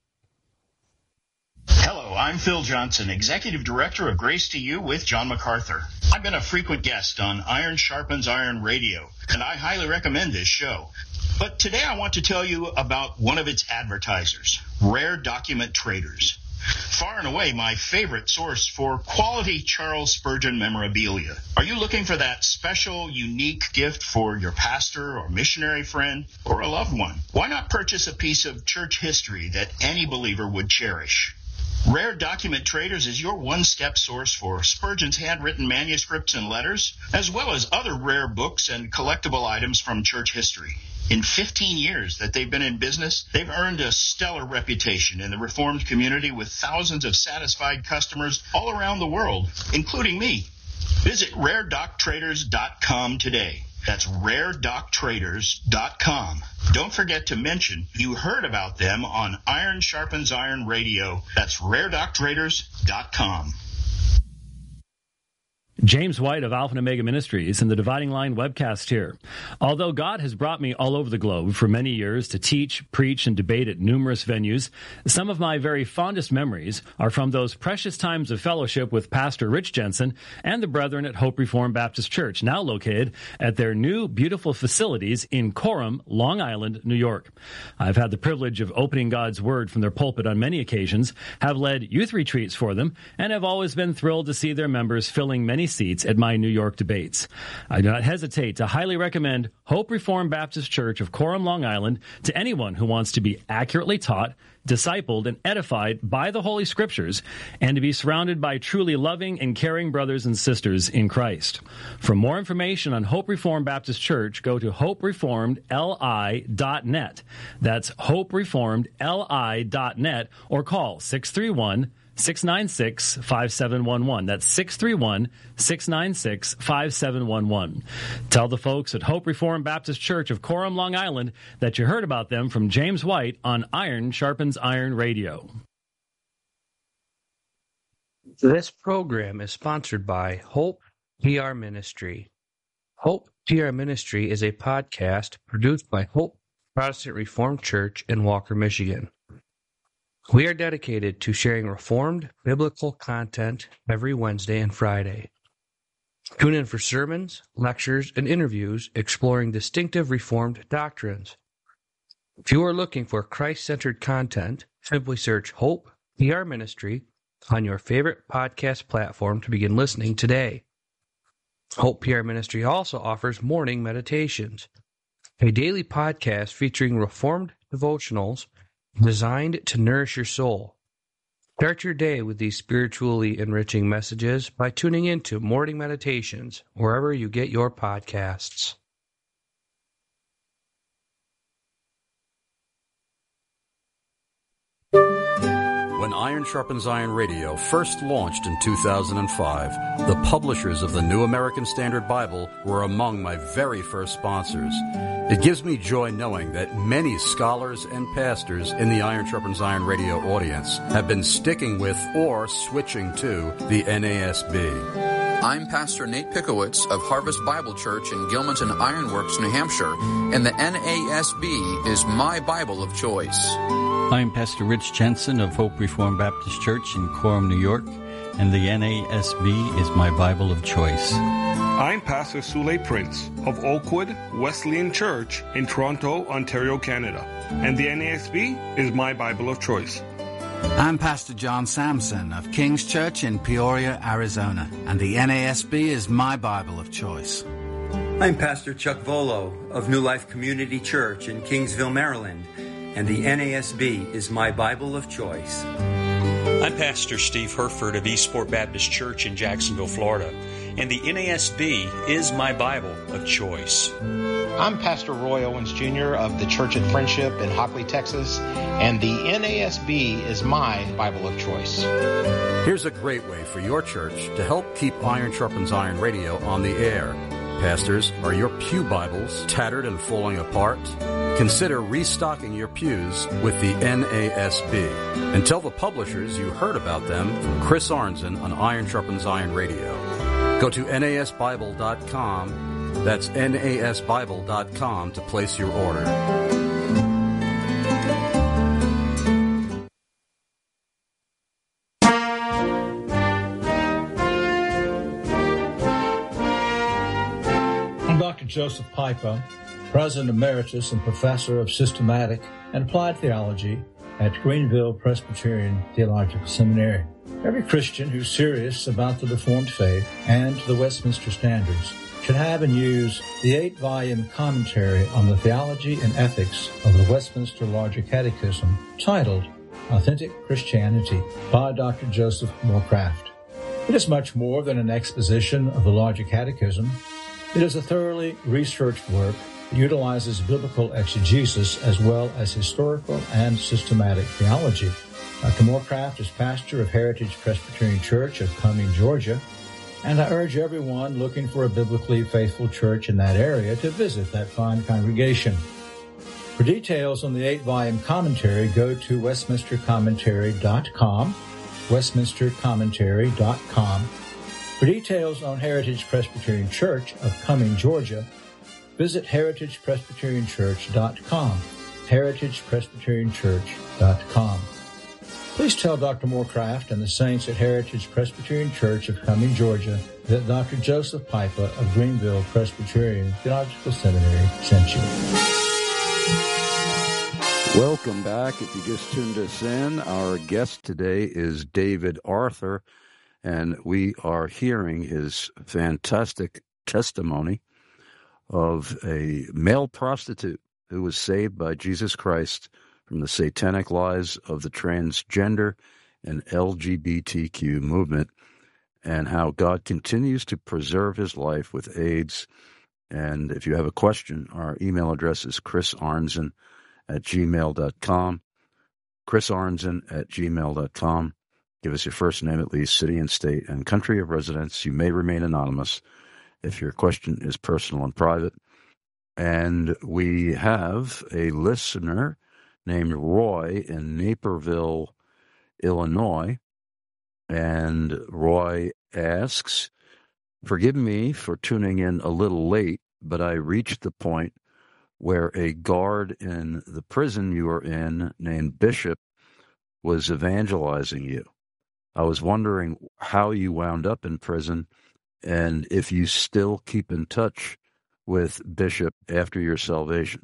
Speaker 6: Hello, I'm Phil Johnson, Executive Director of Grace to You with John MacArthur. I've been a frequent guest on Iron Sharpens Iron Radio, and I highly recommend this show. But today I want to tell you about one of its advertisers, Rare Document Traders. Far and away my favorite source for quality Charles Spurgeon memorabilia. Are you looking for that special, unique gift for your pastor or missionary friend or a loved one? Why not purchase a piece of church history that any believer would cherish? Rare Document Traders is your one-step source for Spurgeon's handwritten manuscripts and letters, as well as other rare books and collectible items from church history. In fifteen years that they've been in business, they've earned a stellar reputation in the Reformed community with thousands of satisfied customers all around the world, including me. Visit rare doc traders dot com today. That's rare doc traders dot com. Don't forget to mention you heard about them on Iron Sharpens Iron Radio. That's rare doc traders dot com.
Speaker 7: James White of Alpha and Omega Ministries and the Dividing Line webcast here. Although God has brought me all over the globe for many years to teach, preach, and debate at numerous venues, some of my very fondest memories are from those precious times of fellowship with Pastor Rich Jensen and the brethren at Hope Reformed Baptist Church, now located at their new beautiful facilities in Coram, Long Island, New York. I've had the privilege of opening God's Word from their pulpit on many occasions, have led youth retreats for them, and have always been thrilled to see their members filling many seats at my New York debates. I do not hesitate to highly recommend Hope Reformed Baptist Church of Coram, Long Island to anyone who wants to be accurately taught, discipled, and edified by the Holy Scriptures, and to be surrounded by truly loving and caring brothers and sisters in Christ. For more information on Hope Reformed Baptist Church, go to hope reformed li dot net. That's hope reformed li dot net, or call six three one, six nine six, five seven one one. That's six three one, six nine six, five seven one one. Tell the folks at Hope Reformed Baptist Church of Coram, Long Island, that you heard about them from James White on Iron Sharpens Iron Radio.
Speaker 8: This program is sponsored by Hope P R Ministry. Hope P R Ministry is a podcast produced by Hope Protestant Reformed Church in Walker, Michigan. We are dedicated to sharing Reformed biblical content every Wednesday and Friday. Tune in for sermons, lectures, and interviews exploring distinctive Reformed doctrines. If you are looking for Christ-centered content, simply search Hope P R Ministry on your favorite podcast platform to begin listening today. Hope P R Ministry also offers morning meditations, a daily podcast featuring Reformed devotionals designed to nourish your soul. Start your day with these spiritually enriching messages by tuning into Morning Meditations wherever you get your podcasts.
Speaker 2: When Iron Sharpens Iron Radio first launched in two thousand five, the publishers of the New American Standard Bible were among my very first sponsors. It gives me joy knowing that many scholars and pastors in the Iron Sharpens Iron Radio audience have been sticking with or switching to the N A S B.
Speaker 9: I'm Pastor Nate Pickowitz of Harvest Bible Church in Gilmanton Ironworks, New Hampshire, and the N A S B is my Bible of choice.
Speaker 10: I'm Pastor Rich Jensen of Hope Reformed Baptist Church in Coram, New York, and the N A S B is my Bible of choice.
Speaker 11: I'm Pastor Sule Prince of Oakwood Wesleyan Church in Toronto, Ontario, Canada, and the N A S B is my Bible of choice.
Speaker 12: I'm Pastor John Sampson of King's Church in Peoria, Arizona, and the N A S B is my Bible of choice.
Speaker 13: I'm Pastor Chuck Volo of New Life Community Church in Kingsville, Maryland, and the N A S B is my Bible of choice.
Speaker 14: I'm Pastor Steve Herford of Eastport Baptist Church in Jacksonville, Florida, and the N A S B is my Bible of choice.
Speaker 15: I'm Pastor Roy Owens Junior of the Church of Friendship in Hockley, Texas, and the N A S B is my Bible of choice.
Speaker 2: Here's a great way for your church to help keep Iron Sharpens Iron Radio on the air. Pastors, are your pew Bibles tattered and falling apart? Consider restocking your pews with the N A S B. And tell the publishers you heard about them from Chris Arnzen on Iron Sharpens Iron Radio. Go to N A S Bible dot com. That's N A S Bible dot com to place your order.
Speaker 16: I'm Doctor Joseph Pipa, President Emeritus and Professor of Systematic and Applied Theology at Greenville Presbyterian Theological Seminary. Every Christian who's serious about the Reformed faith and the Westminster Standards should have and use the eight-volume commentary on the theology and ethics of the Westminster Larger Catechism titled Authentic Christianity by Doctor Joseph Moorcraft. It is much more than an exposition of the Larger Catechism. It is a thoroughly researched work that utilizes biblical exegesis as well as historical and systematic theology. Doctor Moorcraft is pastor of Heritage Presbyterian Church of Cumming, Georgia, and I urge everyone looking for a biblically faithful church in that area to visit that fine congregation. For details on the eight-volume commentary, go to westminster commentary dot com, westminster commentary dot com. For details on Heritage Presbyterian Church of Cumming, Georgia, visit heritage presbyterian church dot com, heritage presbyterian church dot com. Please tell Doctor Moorcraft and the saints at Heritage Presbyterian Church of Cumming, Georgia, that Doctor Joseph Pipa of Greenville Presbyterian Theological Seminary sent you.
Speaker 2: Welcome back. If you just tuned us in, our guest today is David Arthur, and we are hearing his fantastic testimony of a male prostitute who was saved by Jesus Christ from the satanic lies of the transgender and L G B T Q movement, and how God continues to preserve his life with AIDS. And if you have a question, our email address is chris arnzen at gmail dot com, chris arnzen at gmail dot com. Give us your first name at least, city and state, and country of residence. You may remain anonymous if your question is personal and private. And we have a listener named Roy in Naperville, Illinois. And Roy asks, forgive me for tuning in a little late, but I reached the point where a guard in the prison you were in named Bishop was evangelizing you. I was wondering how you wound up in prison and if you still keep in touch with Bishop after your salvation.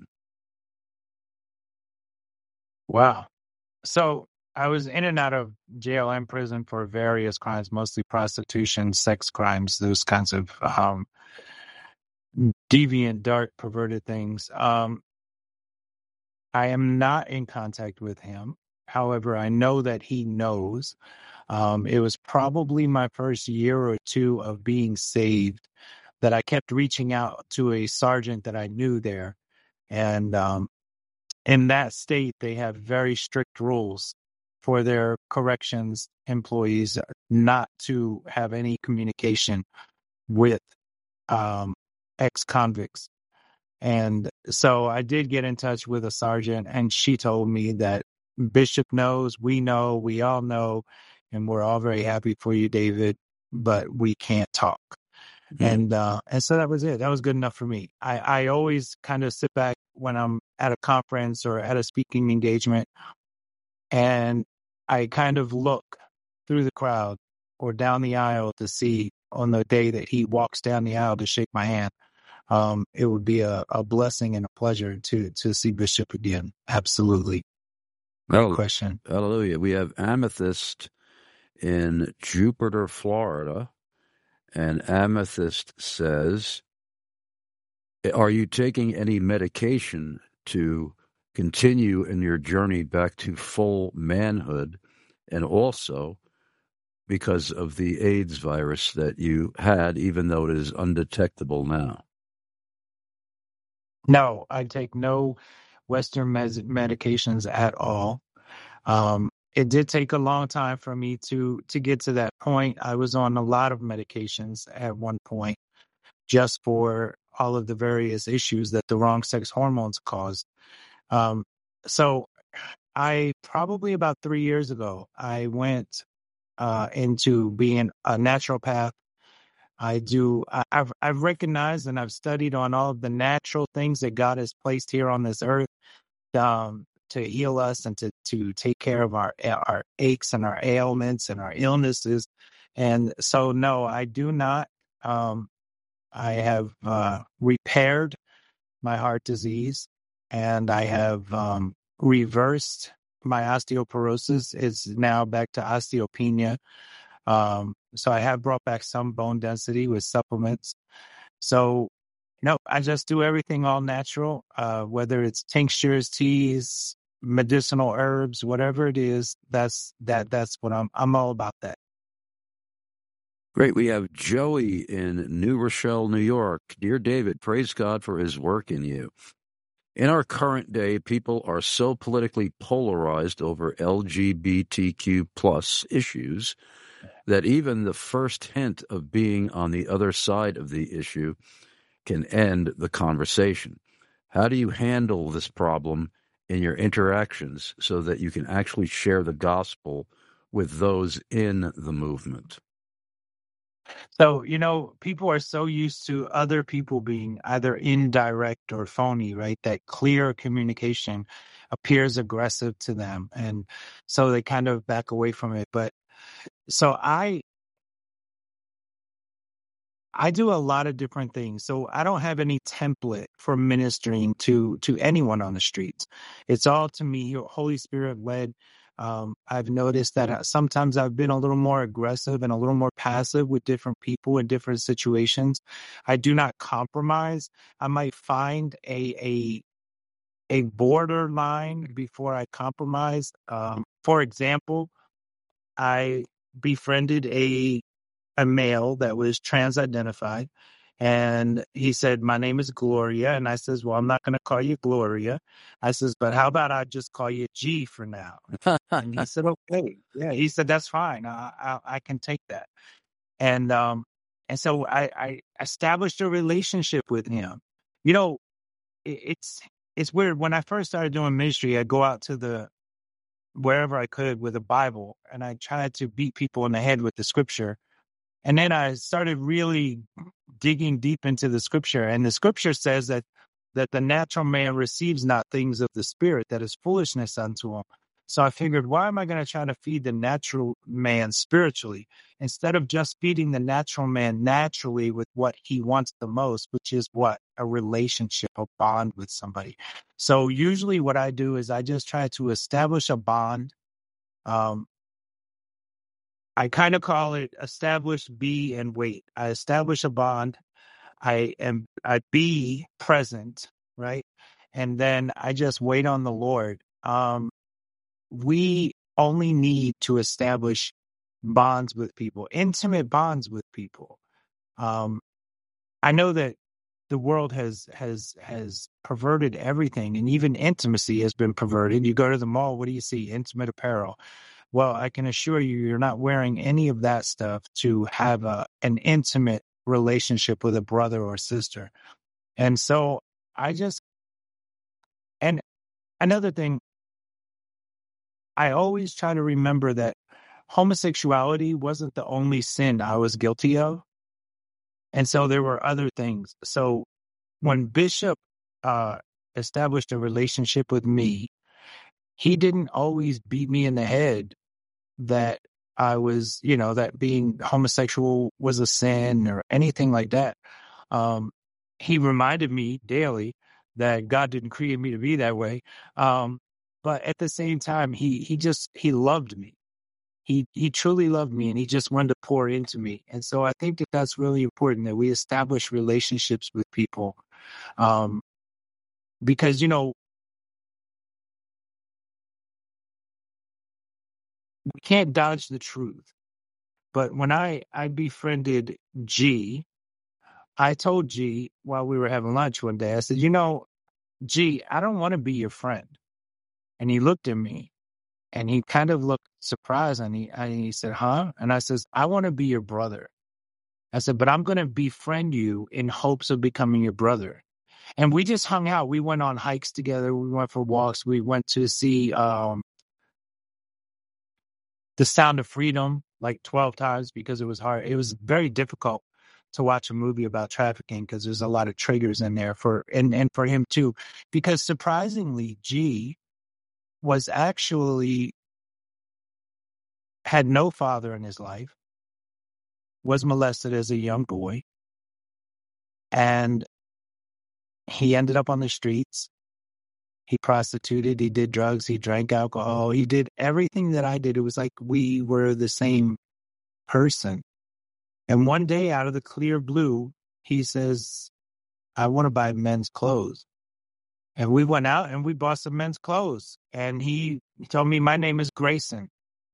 Speaker 3: Wow. So I was in and out of jail and prison for various crimes, mostly prostitution, sex crimes, those kinds of um, deviant, dark, perverted things. Um, I am not in contact with him. However, I know that he knows. Um, it was probably my first year or two of being saved that I kept reaching out to a sergeant that I knew there. And um, in that state, they have very strict rules for their corrections employees not to have any communication with um, ex-convicts. And so I did get in touch with a sergeant, and she told me that Bishop knows, we know, we all know, and we're all very happy for you, David, but we can't talk. Mm-hmm. And uh, and so that was it. That was good enough for me. I, I always kind of sit back when I'm at a conference or at a speaking engagement, and I kind of look through the crowd or down the aisle to see on the day that he walks down the aisle to shake my hand. Um, it would be a, a blessing and a pleasure to to see Bishop again. Absolutely. No question.
Speaker 2: Hallelujah. We have Amethyst in Jupiter, Florida. And Amethyst says, are you taking any medication to continue in your journey back to full manhood? And also because of the AIDS virus that you had, even though it is undetectable now.
Speaker 3: No, I take no Western med- medications at all. Um, it did take a long time for me to to get to that point. I was on a lot of medications at one point just for all of the various issues that the wrong sex hormones caused. Um, so I probably about three years ago, I went uh, into being a naturopath. I do. I, I've I've recognized and I've studied on all of the natural things that God has placed here on this earth um, to heal us and to to take care of our our aches and our ailments and our illnesses. And so, no, I do not. Um, I have uh, repaired my heart disease, and I have um, reversed my osteoporosis. It's now back to osteopenia. Um, so I have brought back some bone density with supplements. So, no, I just do everything all natural, uh, whether it's tinctures, teas, medicinal herbs, whatever it is. That's that. That's what I'm. I'm all about that.
Speaker 2: Great. We have Joey in New Rochelle, New York. Dear David, praise God for his work in you. In our current day, people are so politically polarized over L G B T Q plus issues that even the first hint of being on the other side of the issue can end the conversation. How do you handle this problem in your interactions so that you can actually share the gospel with those in the movement?
Speaker 3: So, you know, people are so used to other people being either indirect or phony, right? That clear communication appears aggressive to them. And so they kind of back away from it. But so I, I do a lot of different things. So I don't have any template for ministering to, to anyone on the streets. It's all to me, Holy Spirit led. Um, I've noticed that sometimes I've been a little more aggressive and a little more passive with different people in different situations. I do not compromise. I might find a a a borderline before I compromise. Um, for example, I befriended a a male that was trans-identified. And he said, my name is Gloria. And I says, well, I'm not going to call you Gloria. I says, but how about I just call you G for now? And he said, okay. Yeah, he said, that's fine. I, I, I can take that. And um, and so I, I established a relationship with him. You know, it, it's it's weird. When I first started doing ministry, I'd go out to the wherever I could with a Bible, and I tried to beat people in the head with the scripture. And then I started really digging deep into the scripture. And the scripture says that that the natural man receives not things of the spirit, that is foolishness unto him. So I figured, why am I going to try to feed the natural man spiritually instead of just feeding the natural man naturally with what he wants the most, which is what? A relationship, a bond with somebody. So usually what I do is I just try to establish a bond. Um, I kind of call it establish, be, and wait. I establish a bond. I am, I be present, right? And then I just wait on the Lord. Um, we only need to establish bonds with people, intimate bonds with people. Um, I know that the world has has has perverted everything, and even intimacy has been perverted. You go to the mall, what do you see? Intimate apparel. Well, I can assure you, you're not wearing any of that stuff to have a an intimate relationship with a brother or sister. And so I just, and another thing, I always try to remember that homosexuality wasn't the only sin I was guilty of. And so there were other things. So when Bishop uh, established a relationship with me, he didn't always beat me in the head that I was, you know, that being homosexual was a sin or anything like that. Um, he reminded me daily that God didn't create me to be that way. Um, but at the same time, he he just he loved me. He he truly loved me, and he just wanted to pour into me. And so I think that that's really important, that we establish relationships with people, um, because you know we can't dodge the truth. But when I I befriended G, I told G while we were having lunch one day, I said, you know, G, I don't want to be your friend. And he looked at me, and he kind of looked surprised, and he and he said, huh? And I says, I want to be your brother. I said, but I'm going to befriend you in hopes of becoming your brother. And we just hung out. We went on hikes together. We went for walks. We went to see um, The Sound of Freedom like twelve times because it was hard. It was very difficult to watch a movie about trafficking because there's a lot of triggers in there for, and, and for him too, because surprisingly, G was actually had no father in his life, was molested as a young boy, and he ended up on the streets. He prostituted, he did drugs, he drank alcohol, he did everything that I did. It was like we were the same person. And one day, out of the clear blue, he says, I want to buy men's clothes. And we went out and we bought some men's clothes. And he told me, my name is Grayson.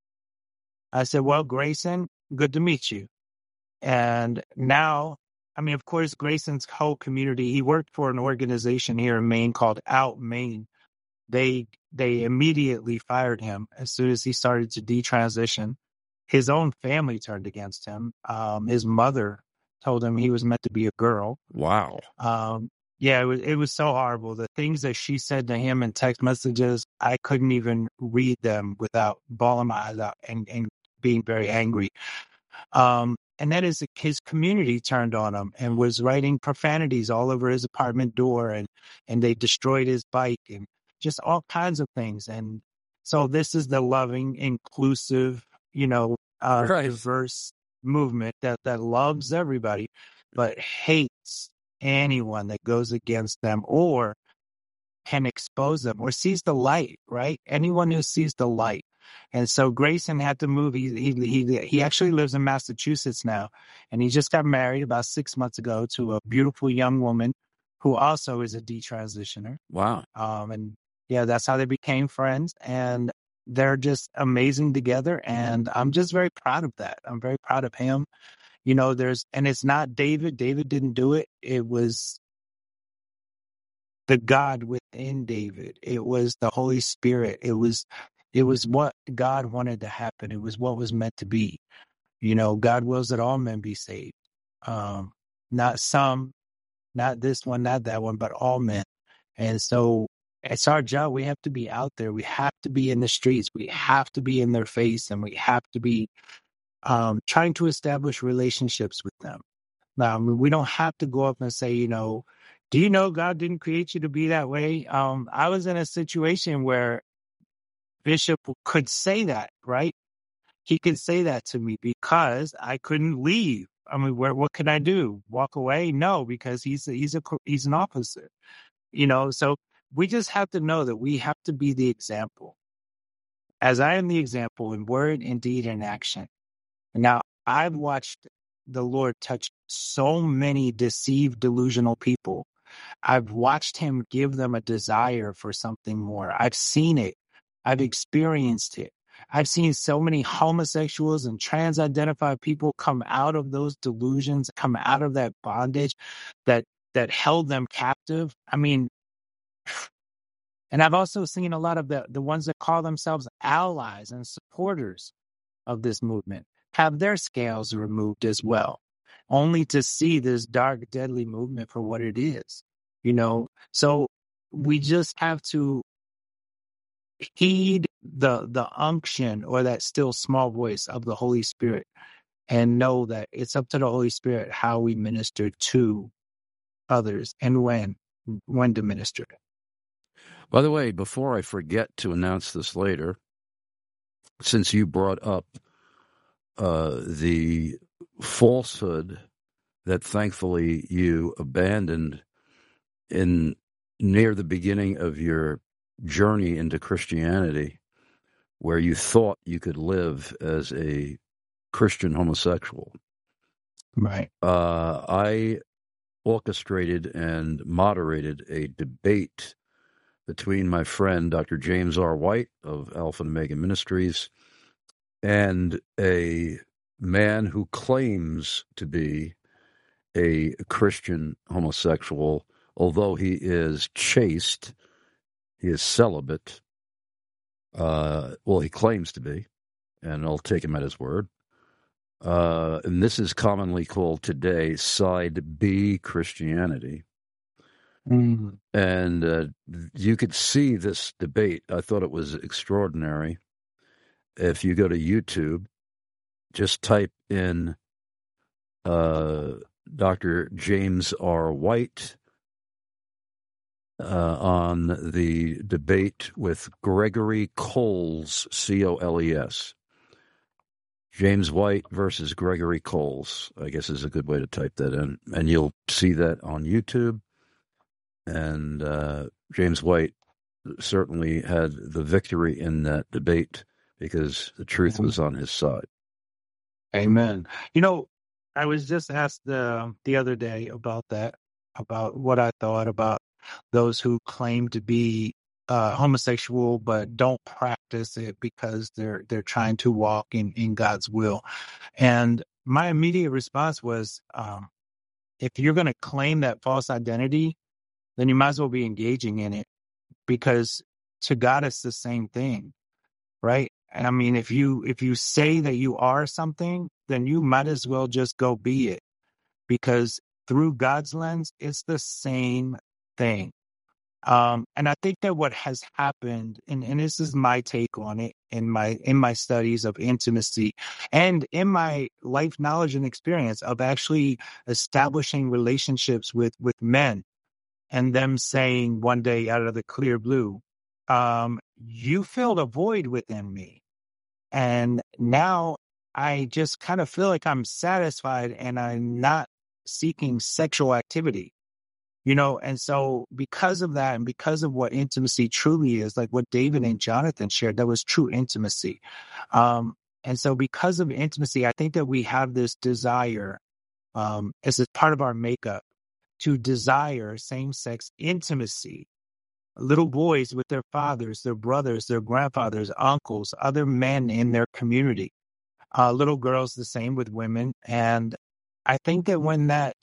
Speaker 3: I said, well, Grayson, good to meet you. And now, I mean, of course, Grayson's whole community, he worked for an organization here in Maine called Out Maine. They they immediately fired him as soon as he started to detransition. His own family turned against him. Um, his mother told him he was meant to be a girl.
Speaker 2: Wow.
Speaker 3: Um, yeah, it was it was so horrible. The things that she said to him in text messages, I couldn't even read them without bawling my eyes out and, and being very angry. Um, and then his, his community turned on him and was writing profanities all over his apartment door, and, and they destroyed his bike and just all kinds of things. And so this is the loving, inclusive, you know, uh,
Speaker 2: Right.
Speaker 3: diverse movement that, that loves everybody, but hates anyone that goes against them or can expose them or sees the light, right? Anyone who sees the light. And so Grayson had to move. He, he, he, he actually lives in Massachusetts now, and he just got married about six months ago to a beautiful young woman who also is a detransitioner.
Speaker 2: Wow.
Speaker 3: Um, and yeah, that's how they became friends, and they're just amazing together. And I'm just very proud of that. I'm very proud of him. You know, there's, and it's not David. David didn't do it. It was the God within David. It was the Holy Spirit. It was, it was what God wanted to happen. It was what was meant to be. You know, God wills that all men be saved. Um, not some, not this one, not that one, but all men. And so it's our job. We have to be out there. We have to be in the streets. We have to be in their face, and we have to be um, trying to establish relationships with them. Now, I mean, we don't have to go up and say, you know, do you know God didn't create you to be that way? Um, I was in a situation where Bishop could say that, right? He could say that to me because I couldn't leave. I mean, where, what can I do? Walk away? No, because he's a, he's a he's an officer, you know. So we just have to know that we have to be the example, as I am the example in word, in deed, and action. Now, I've watched the Lord touch so many deceived, delusional people. I've watched him give them a desire for something more. I've seen it. I've experienced it. I've seen so many homosexuals and trans-identified people come out of those delusions, come out of that bondage that that held them captive. I mean, and I've also seen a lot of the, the ones that call themselves allies and supporters of this movement have their scales removed as well, only to see this dark, deadly movement for what it is, you know? So we just have to heed the the unction or that still small voice of the Holy Spirit and know that it's up to the Holy Spirit how we minister to others and when when to minister.
Speaker 2: By the way, before I forget to announce this later, since you brought up uh, the falsehood that thankfully you abandoned in near the beginning of your journey into Christianity, where you thought you could live as a Christian homosexual.
Speaker 3: Right.
Speaker 2: Uh, I orchestrated and moderated a debate between my friend, Doctor James R. White of Alpha and Omega Ministries, and a man who claims to be a Christian homosexual, although he is chaste. He is celibate. Uh, well, he claims to be, and I'll take him at his word. Uh, and this is commonly called today Side B Christianity.
Speaker 3: Mm.
Speaker 2: And uh, you could see this debate. I thought it was extraordinary. If you go to YouTube, just type in uh, Doctor James R. White Uh, on the debate with Gregory Coles, C O L E S. James White versus Gregory Coles, I guess is a good way to type that in. And you'll see that on YouTube. And uh, James White certainly had the victory in that debate because the truth was on his side.
Speaker 3: Amen. You know, I was just asked uh, the other day about that, about what I thought about those who claim to be uh, homosexual but don't practice it because they're they're trying to walk in, in God's will. And my immediate response was, um, if you're going to claim that false identity, then you might as well be engaging in it, because to God it's the same thing, right? And I mean, if you if you say that you are something, then you might as well just go be it, because through God's lens, it's the same thing. Um, and I think that what has happened, and, and this is my take on it in my in my studies of intimacy and in my life knowledge and experience of actually establishing relationships with, with men and them saying one day out of the clear blue, um, you filled a void within me. And now I just kind of feel like I'm satisfied and I'm not seeking sexual activity. You know, and so because of that and because of what intimacy truly is, like what David and Jonathan shared, that was true intimacy. Um, and so because of intimacy, I think that we have this desire um, as a part of our makeup to desire same-sex intimacy. Little boys with their fathers, their brothers, their grandfathers, uncles, other men in their community. Uh, little girls the same with women. And I think that when that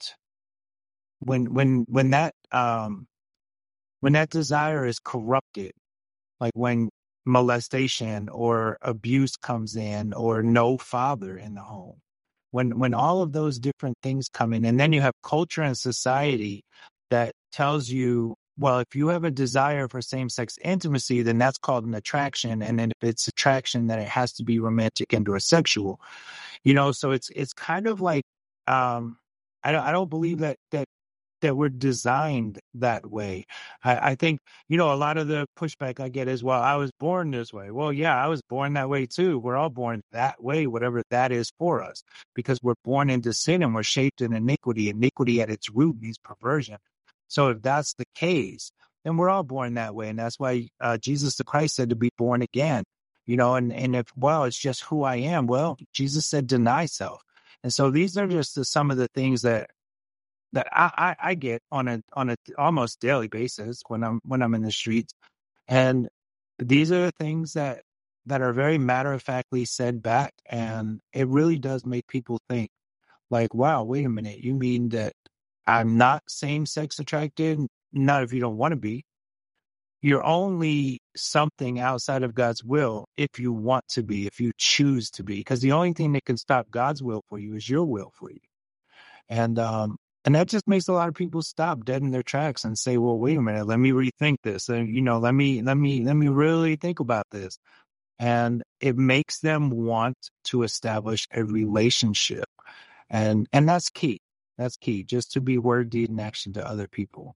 Speaker 3: When when when that um when that desire is corrupted, like when molestation or abuse comes in, or no father in the home, when when all of those different things come in, and then you have culture and society that tells you, well, if you have a desire for same-sex intimacy, then that's called an attraction, and then if it's attraction, then it has to be romantic and or sexual, you know. So it's it's kind of like um I don't I don't believe that that. that we're designed that way. I, I think, you know, a lot of the pushback I get is, well, I was born this way. Well, yeah, I was born that way too. We're all born that way, whatever that is for us, because we're born into sin and we're shaped in iniquity. Iniquity at its root means perversion. So if that's the case, then we're all born that way. And that's why uh, Jesus the Christ said to be born again, you know, and, and if, well, it's just who I am. Well, Jesus said, deny self. And so these are just the, some of the things that that I, I, I get on a on a almost daily basis when I'm when I'm in the streets. And these are the things that that are very matter of factly said back, and it really does make people think, like, wow, wait a minute, you mean that I'm not same sex attracted? Not if you don't want to be. You're only something outside of God's will if you want to be, if you choose to be, because the only thing that can stop God's will for you is your will for you. And um, and that just makes a lot of people stop dead in their tracks and say, well, wait a minute, let me rethink this. And, you know, let me let me let me really think about this. And it makes them want to establish a relationship. And and that's key. That's key, just to be word, deed, and action to other people.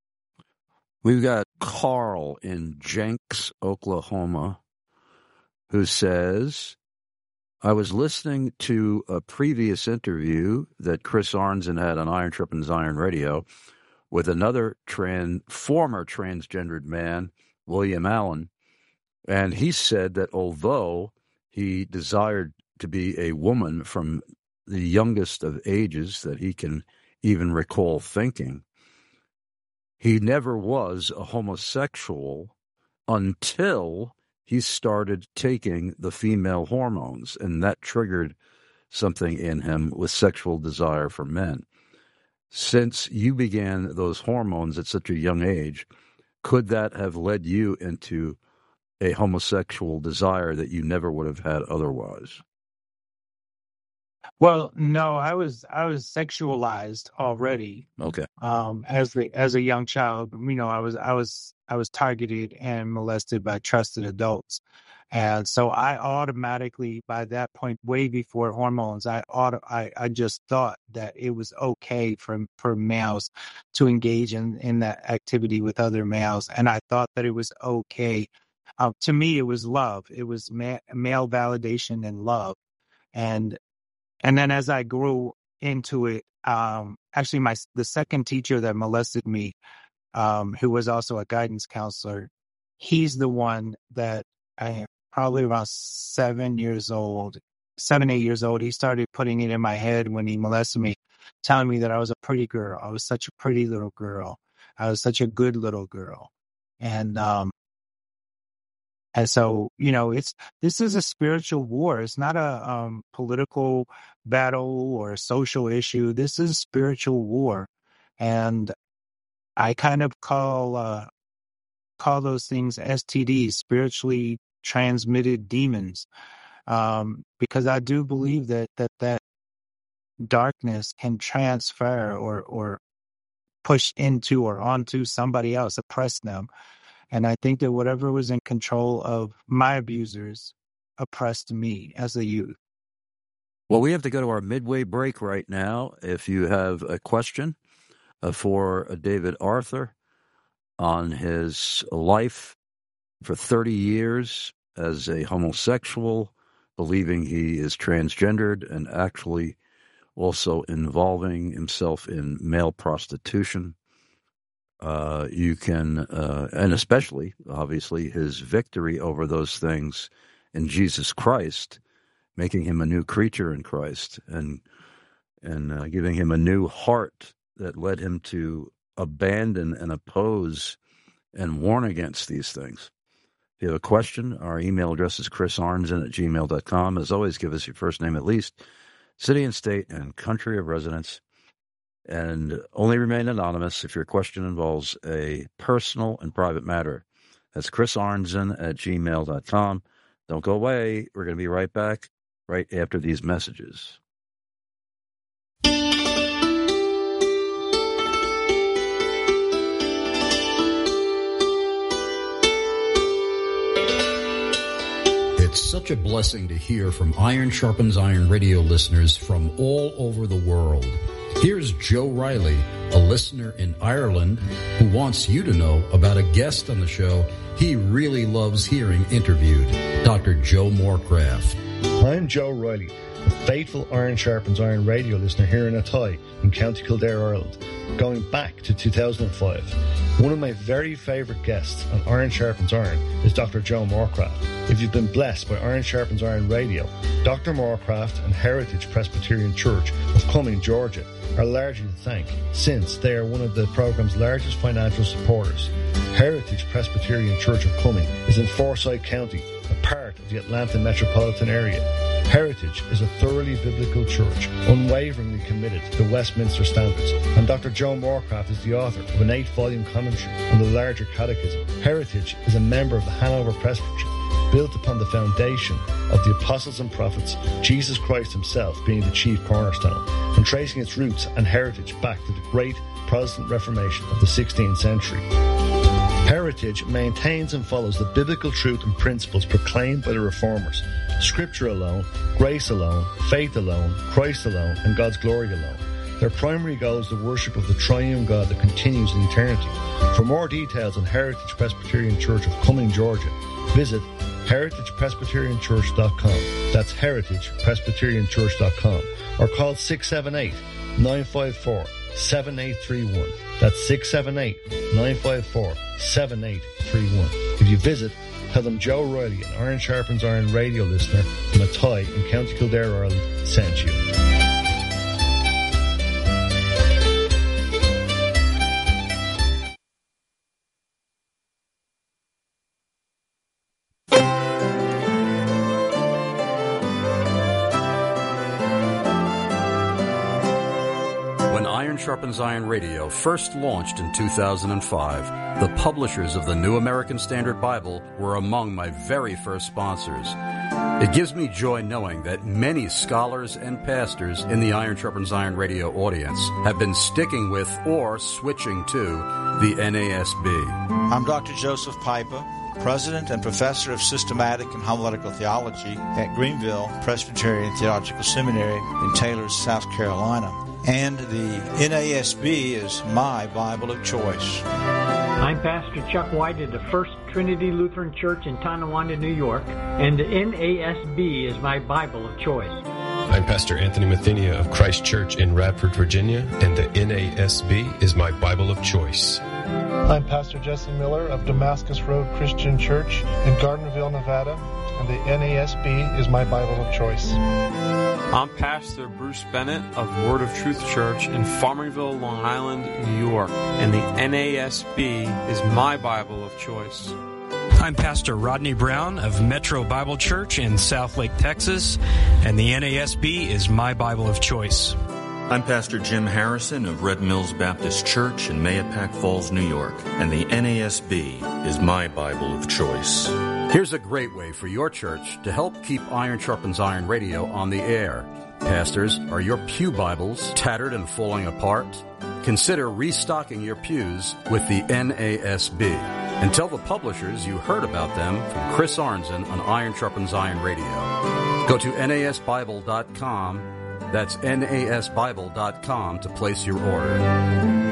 Speaker 2: We've got Carl in Jenks, Oklahoma, who says, I was listening to a previous interview that Chris Arnzen had on Iron Sharpens Iron Radio with another trans, former transgendered man, William Allen, and he said that although he desired to be a woman from the youngest of ages that he can even recall thinking, he never was a homosexual until he started taking the female hormones, and that triggered something in him with sexual desire for men. Since you began those hormones at such a young age, could that have led you into a homosexual desire that you never would have had otherwise?
Speaker 3: Well, no, I was I was sexualized already.
Speaker 2: Okay.
Speaker 3: Um, as the as a young child, you know, I was I was I was targeted and molested by trusted adults, and so I automatically, by that point, way before hormones, I auto I, I just thought that it was okay for for males to engage in in that activity with other males, and I thought that it was okay. Uh, to me, it was love. It was ma- male validation and love, and. And then as I grew into it, um, actually my the second teacher that molested me, um, who was also a guidance counselor, he's the one that I probably around seven years old, seven, eight years old, he started putting it in my head when he molested me, telling me that I was a pretty girl. I was such a pretty little girl. I was such a good little girl. And um And so, you know, it's this is a spiritual war. It's not a um, political battle or a social issue. This is spiritual war, and I kind of call uh, call those things S T Ds, spiritually transmitted demons, um, because I do believe that that that darkness can transfer or or push into or onto somebody else, oppress them. And I think that whatever was in control of my abusers oppressed me as a youth.
Speaker 2: Well, we have to go to our midway break right now. If you have a question uh, for uh, David Arthur on his life for thirty years as a homosexual, believing he is transgendered and actually also involving himself in male prostitution, Uh, you can, uh, and especially, obviously, his victory over those things in Jesus Christ, making him a new creature in Christ and and uh, giving him a new heart that led him to abandon and oppose and warn against these things. If you have a question, our email address is chrisarnzen at gmail dot com. As always, give us your first name at least, city and state, and country of residence. And only remain anonymous if your question involves a personal and private matter. That's chrisarnzen at gmail dot com. Don't go away. We're going to be right back right after these messages.
Speaker 17: It's such a blessing to hear from Iron Sharpens Iron radio listeners from all over the world. Here's Joe Riley, a listener in Ireland, who wants you to know about a guest on the show he really loves hearing interviewed, Doctor Joe Morecraft.
Speaker 18: I'm Joe Riley, a faithful Iron Sharpens Iron radio listener here in Athy in County Kildare, Ireland, going back to two thousand five. One of my very favourite guests on Iron Sharpens Iron is Doctor Joe Morecraft. If you've been blessed by Iron Sharpens Iron radio, Doctor Morecraft and Heritage Presbyterian Church of Cumming, Georgia, are largely to thank, since they are one of the programme's largest financial supporters. Heritage Presbyterian Church of Cumming is in Forsyth County, a part of the Atlanta metropolitan area. Heritage is a thoroughly biblical church, unwaveringly committed to the Westminster standards, and Doctor Joe Morecraft is the author of an eight-volume commentary on the larger catechism. Heritage is a member of the Hanover Presbytery, built upon the foundation of the apostles and prophets, Jesus Christ himself being the chief cornerstone, and tracing its roots and heritage back to the great Protestant Reformation of the sixteenth century. Heritage maintains and follows the biblical truth and principles proclaimed by the Reformers: Scripture alone, grace alone, faith alone, Christ alone, and God's glory alone. Their primary goal is the worship of the triune God that continues in eternity. For more details on Heritage Presbyterian Church of Cumming, Georgia, visit heritage presbyterian church dot com. That's heritage presbyterian church dot com. Or call six seven eight, nine five four, seven eight three one. That's six seven eight, nine five four, seven eight three one. If you visit, tell them Joe Riley, an Iron Sharpens Iron radio listener from Athy in County Kildare, Ireland, sent you.
Speaker 2: Sharpens Iron Radio first launched in two thousand five, the publishers of the New American Standard Bible were among my very first sponsors. It gives me joy knowing that many scholars and pastors in the Iron Sharpens Iron Radio audience have been sticking with or switching to the N A S B.
Speaker 19: I'm Doctor Joseph Piper, President and Professor of Systematic and Homiletical Theology at Greenville Presbyterian Theological Seminary in Taylor, South Carolina. And the N A S B is my Bible of choice.
Speaker 20: I'm Pastor Chuck White of the First Trinity Lutheran Church in Tonawanda, New York, and the N A S B is my Bible of choice.
Speaker 21: I'm Pastor Anthony Mathenia of Christ Church in Radford, Virginia, and the N A S B is my Bible of choice.
Speaker 22: I'm Pastor Jesse Miller of Damascus Road Christian Church in Gardnerville, Nevada, and the N A S B is my Bible of choice.
Speaker 23: I'm Pastor Bruce Bennett of Word of Truth Church in Farmingville, Long Island, New York, and the N A S B is my Bible of choice.
Speaker 24: I'm Pastor Rodney Brown of Metro Bible Church in Southlake, Texas, and the N A S B is my Bible of choice.
Speaker 25: I'm Pastor Jim Harrison of Red Mills Baptist Church in Mahopac Falls, New York, and the N A S B is my Bible of choice.
Speaker 2: Here's a great way for your church to help keep Iron Sharpens Iron Radio on the air. Pastors, are your pew Bibles tattered and falling apart? Consider restocking your pews with the N A S B. And tell the publishers you heard about them from Chris Arnzen on Iron Sharpens Iron Radio. Go to N A S Bible dot com. That's N A S Bible dot com to place your order.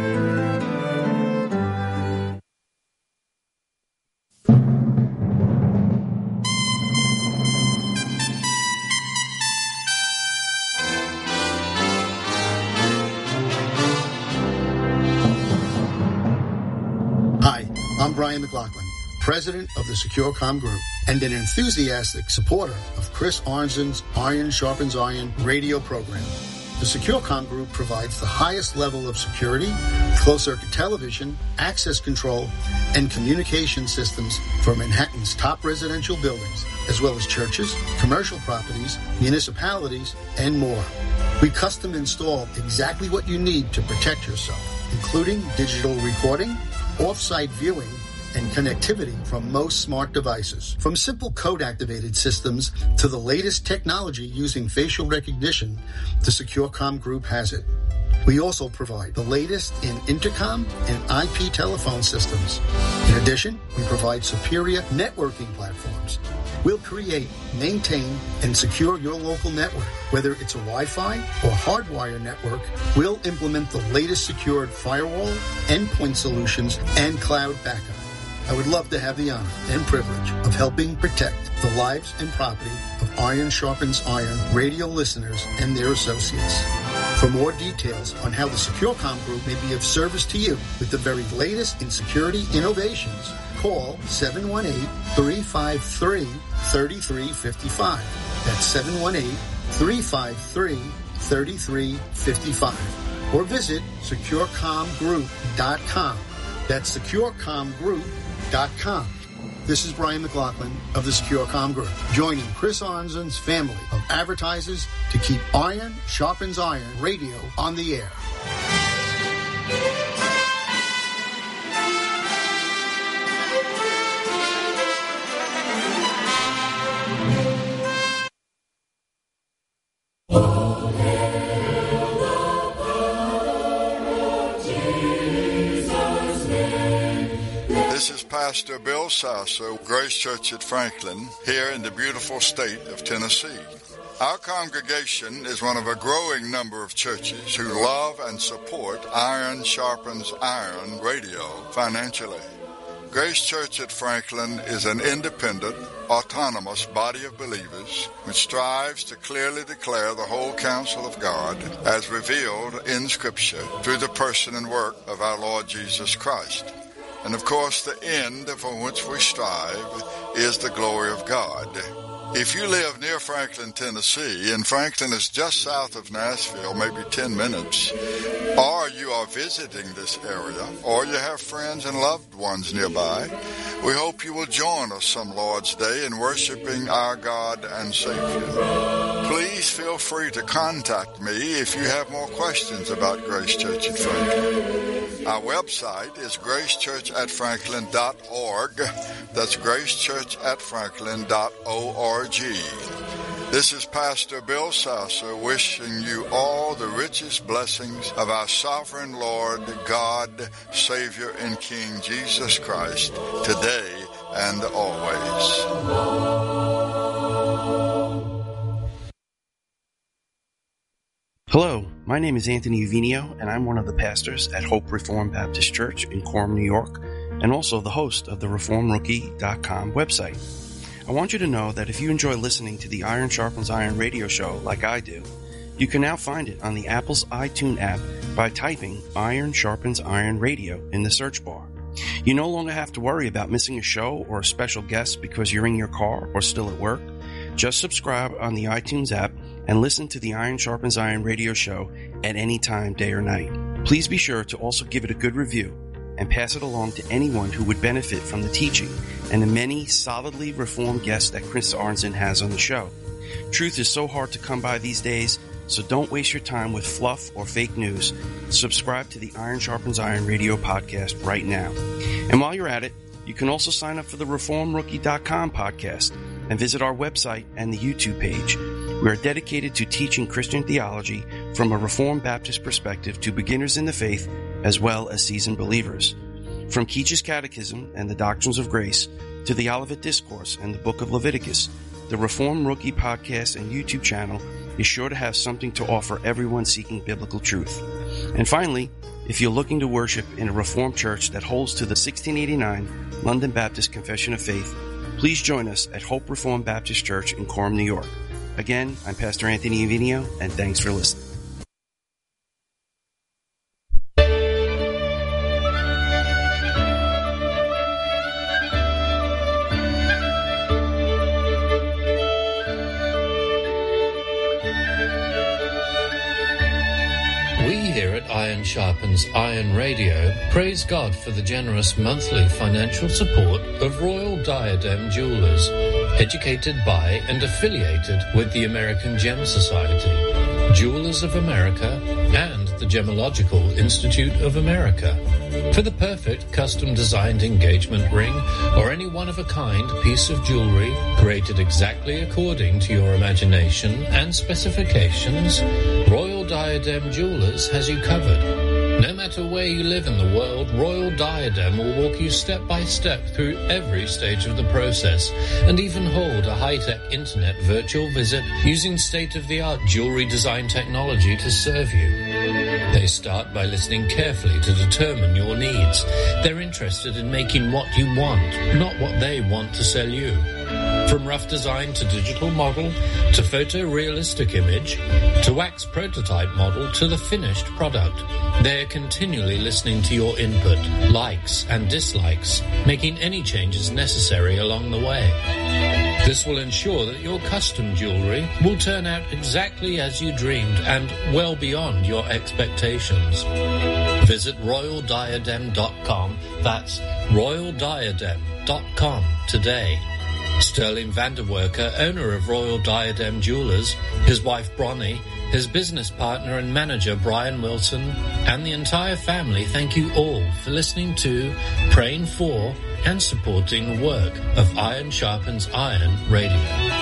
Speaker 26: I'm Brian McLaughlin, president of the SecureCom Group and an enthusiastic supporter of Chris Arnzen's Iron Sharpens Iron radio program. The SecureCom Group provides the highest level of security, closed-circuit television, access control, and communication systems for Manhattan's top residential buildings, as well as churches, commercial properties, municipalities, and more. We custom install exactly what you need to protect yourself, including digital recording, off-site viewing, and connectivity from most smart devices. From simple code-activated systems to the latest technology using facial recognition, the SecureCom Group has it. We also provide the latest in intercom and I P telephone systems. In addition, we provide superior networking platforms. We'll create, maintain, and secure your local network. Whether it's a Wi-Fi or hardwire network, we'll implement the latest secured firewall, endpoint solutions, and cloud backup. I would love to have the honor and privilege of helping protect the lives and property of Iron Sharpens Iron radio listeners and their associates. For more details on how the SecureCom Group may be of service to you with the very latest in security innovations, call seven one eight, three five three, three three five five. That's seven one eight, three five three, three three five five. Or visit secure com group dot com. That's secure com group dot com. This is Brian McLaughlin of the SecureCom Group, joining Chris Arnzen's family of advertisers to keep Iron Sharpens Iron radio on the air.
Speaker 1: This is Pastor Bill Sasser, Grace Church at Franklin, here in the beautiful state of Tennessee. Our congregation is one of a growing number of churches who love and support Iron Sharpens Iron radio financially. Grace Church at Franklin is an independent, autonomous body of believers which strives to clearly declare the whole counsel of God as revealed in Scripture through the person and work of our Lord Jesus Christ. And of course, the end for which we strive is the glory of God. If you live near Franklin, Tennessee, and Franklin is just south of Nashville, maybe ten minutes, or you are visiting this area, or you have friends and loved ones nearby, we hope you will join us some Lord's Day in worshiping our God and Savior. Please feel free to contact me if you have more questions about Grace Church at Franklin. Our website is grace church at franklin dot org. That's grace church at franklin dot org. This is Pastor Bill Sasser wishing you all the richest blessings of our sovereign Lord, God, Savior, and King Jesus Christ, today and always.
Speaker 4: Hello, my name is Anthony Uvinio, and I'm one of the pastors at Hope Reformed Baptist Church in Coram, New York, and also the host of the reform rookie dot com website. I want you to know that if you enjoy listening to the Iron Sharpens Iron radio show like I do, you can now find it on the Apple's iTunes app by typing Iron Sharpens Iron Radio in the search bar. You no longer have to worry about missing a show or a special guest because you're in your car or still at work. Just subscribe on the iTunes app and listen to the Iron Sharpens Iron radio show at any time, day or night. Please be sure to also give it a good review and pass it along to anyone who would benefit from the teaching and the many solidly reformed guests that Chris Arnzen has on the show. Truth is so hard to come by these days, so don't waste your time with fluff or fake news. Subscribe to the Iron Sharpens Iron radio podcast right now. And while you're at it, you can also sign up for the reform rookie dot com podcast and visit our website and the YouTube page. We are dedicated to teaching Christian theology from a Reformed Baptist perspective to beginners in the faith as well as seasoned believers. From Keach's Catechism and the Doctrines of Grace to the Olivet Discourse and the Book of Leviticus, the Reform Rookie podcast and YouTube channel is sure to have something to offer everyone seeking biblical truth. And finally, if you're looking to worship in a Reformed church that holds to the sixteen eighty-nine London Baptist Confession of Faith, please join us at Hope Reformed Baptist Church in Coram, New York. Again, I'm Pastor Anthony Uvinio, and thanks for listening.
Speaker 5: Iron Sharpens Iron Radio, praise God for the generous monthly financial support of Royal Diadem Jewelers, educated by and affiliated with the American Gem Society, Jewelers of America, and the Gemological Institute of America. For the perfect custom-designed engagement ring or any one-of-a-kind piece of jewelry created exactly according to your imagination and specifications, Royal Diadem Jewelers has you covered. No matter where you live in the world, Royal Diadem will walk you step by step through every stage of the process and even hold a high-tech internet virtual visit using state-of-the-art jewelry design technology to serve you. They start by listening carefully to determine your needs. They're interested in making what you want, not what they want to sell you. From rough design to digital model, to photorealistic image, to wax prototype model, to the finished product, they're continually listening to your input, likes and dislikes, making any changes necessary along the way. This will ensure that your custom jewelry will turn out exactly as you dreamed and well beyond your expectations. Visit royal diadem dot com. That's royal diadem dot com today. Sterling Vanderwerker, owner of Royal Diadem Jewelers, his wife Bronnie, his business partner and manager Brian Wilson, and the entire family thank you all for listening to, praying for, and supporting the work of Iron Sharpens Iron Radio.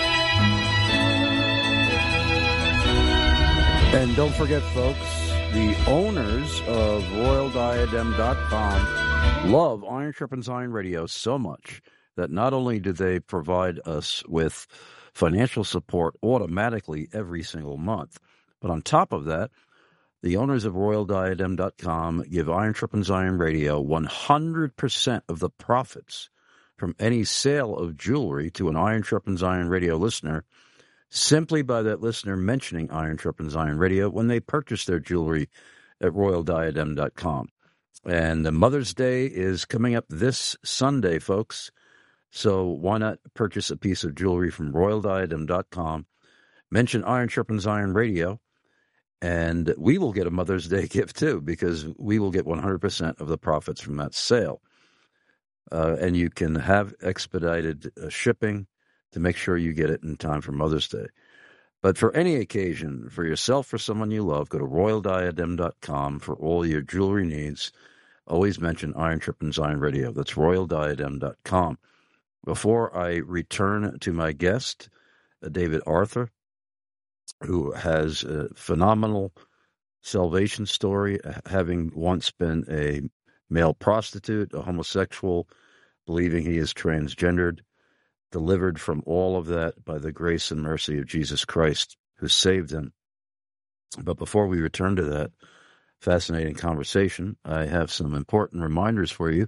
Speaker 2: And don't forget, folks, the owners of royal diadem dot com love Iron Sharpens Iron Radio so much that not only do they provide us with financial support automatically every single month, but on top of that, the owners of royal diadem dot com give Iron Sharpens Iron Radio one hundred percent of the profits from any sale of jewelry to an Iron Sharpens Iron Radio listener simply by that listener mentioning Iron Sharpens Iron Radio when they purchase their jewelry at royal diadem dot com. And the Mother's Day is coming up this Sunday, folks. So why not purchase a piece of jewelry from royal diadem dot com, mention Iron Sharpens Iron Radio, and we will get a Mother's Day gift too, because we will get one hundred percent of the profits from that sale. Uh, and you can have expedited uh, shipping to make sure you get it in time for Mother's Day. But for any occasion, for yourself or someone you love, go to royal diadem dot com for all your jewelry needs. Always mention Iron Sharpens Iron Radio. That's royal diadem dot com. Before I return to my guest, uh, David Arthur, who has a phenomenal salvation story, having once been a male prostitute, a homosexual, believing he is transgendered, delivered from all of that by the grace and mercy of Jesus Christ, who saved him. But before we return to that fascinating conversation, I have some important reminders for you.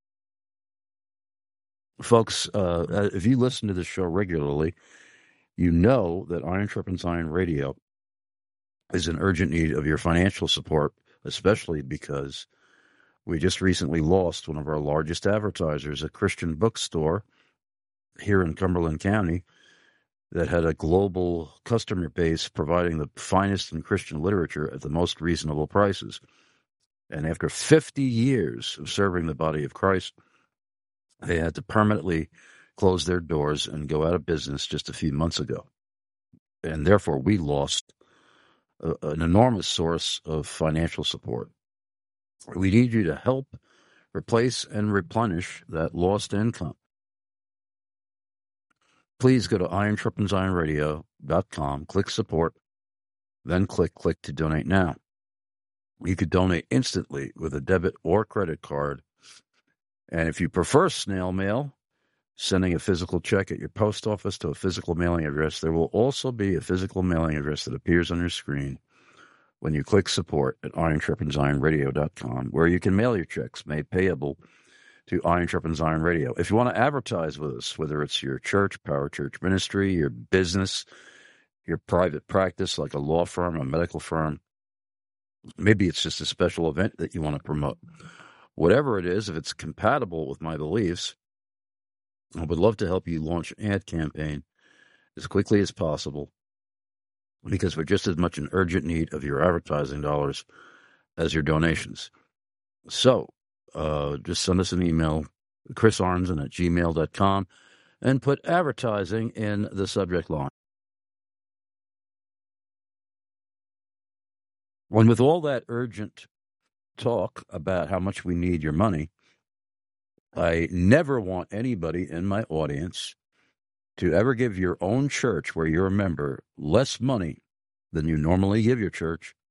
Speaker 2: Folks, uh, if you listen to this show regularly, you know that Iron Sharpens Iron Radio is in urgent need of your financial support, especially because we just recently lost one of our largest advertisers, a Christian bookstore here in Cumberland County that had a global customer base providing the finest in Christian literature at the most reasonable prices. And after fifty years of serving the body of Christ, they had to permanently close their doors and go out of business just a few months ago. And therefore, we lost a, an enormous source of financial support. We need you to help replace and replenish that lost income. Please go to iron sharpens iron radio dot com, click support, then click click to donate now. You could donate instantly with a debit or credit card. And if you prefer snail mail, sending a physical check at your post office to a physical mailing address, there will also be a physical mailing address that appears on your screen when you click support at iron sharpens iron radio dot com, where you can mail your checks made payable to Iron Sharpens Iron Radio. If you want to advertise with us, whether it's your church, Power Church Ministry, your business, your private practice like a law firm, a medical firm, maybe it's just a special event that you want to promote. Whatever it is, if it's compatible with my beliefs, I would love to help you launch an ad campaign as quickly as possible, because we're just as much in urgent need of your advertising dollars as your donations. So uh, just send us an email, chris arnzen at gmail dot com, and put advertising in the subject line. And with all that urgent talk about how much we need your money, I never want anybody in my audience to ever give your own church where you're a member less money than you normally give your church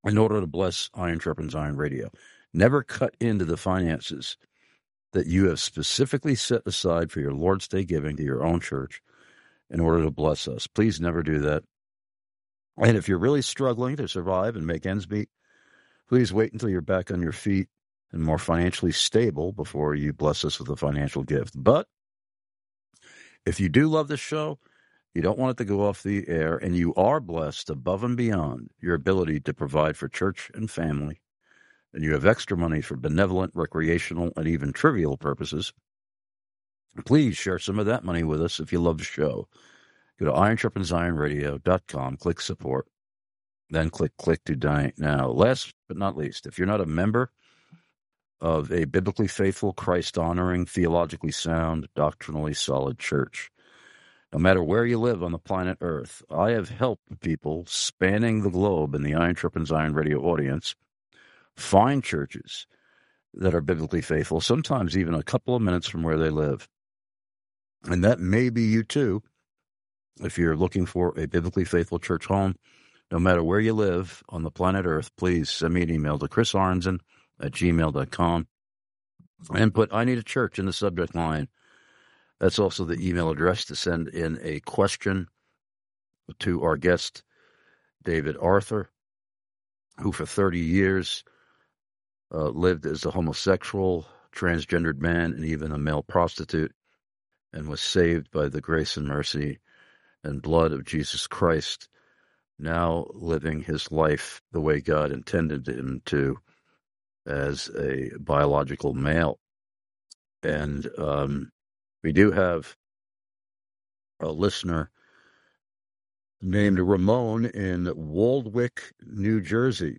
Speaker 2: in order to bless Iron Sharpens Iron Radio. Never cut into the finances that you have specifically set aside for your Lord's Day giving to your own church in order to bless us. Please never do that. And if you're really struggling to survive and make ends meet, please wait until you're back on your feet and more financially stable before you bless us with a financial gift. But if you do love the show, you don't want it to go off the air, and you are blessed above and beyond your ability to provide for church and family, and you have extra money for benevolent, recreational, and even trivial purposes, please share some of that money with us if you love the show. Go to iron sharpens iron radio dot com, click support, then click click to donate now. Last but not least, if you're not a member of a biblically faithful, Christ-honoring, theologically sound, doctrinally solid church, no matter where you live on the planet Earth, I have helped people spanning the globe in the Iron Sharpens Iron Radio audience find churches that are biblically faithful, sometimes even a couple of minutes from where they live. And that may be you too, if you're looking for a biblically faithful church home. No matter where you live on the planet Earth, please send me an email to chris arnzen at gmail dot com and put I need a church in the subject line. That's also the email address to send in a question to our guest, David Arthur, who for thirty years uh, lived as a homosexual, transgendered man, and even a male prostitute, and was saved by the grace and mercy and blood of Jesus Christ, now living his life the way God intended him to, as a biological male. And um, we do have a listener named Ramon in Waldwick, New Jersey.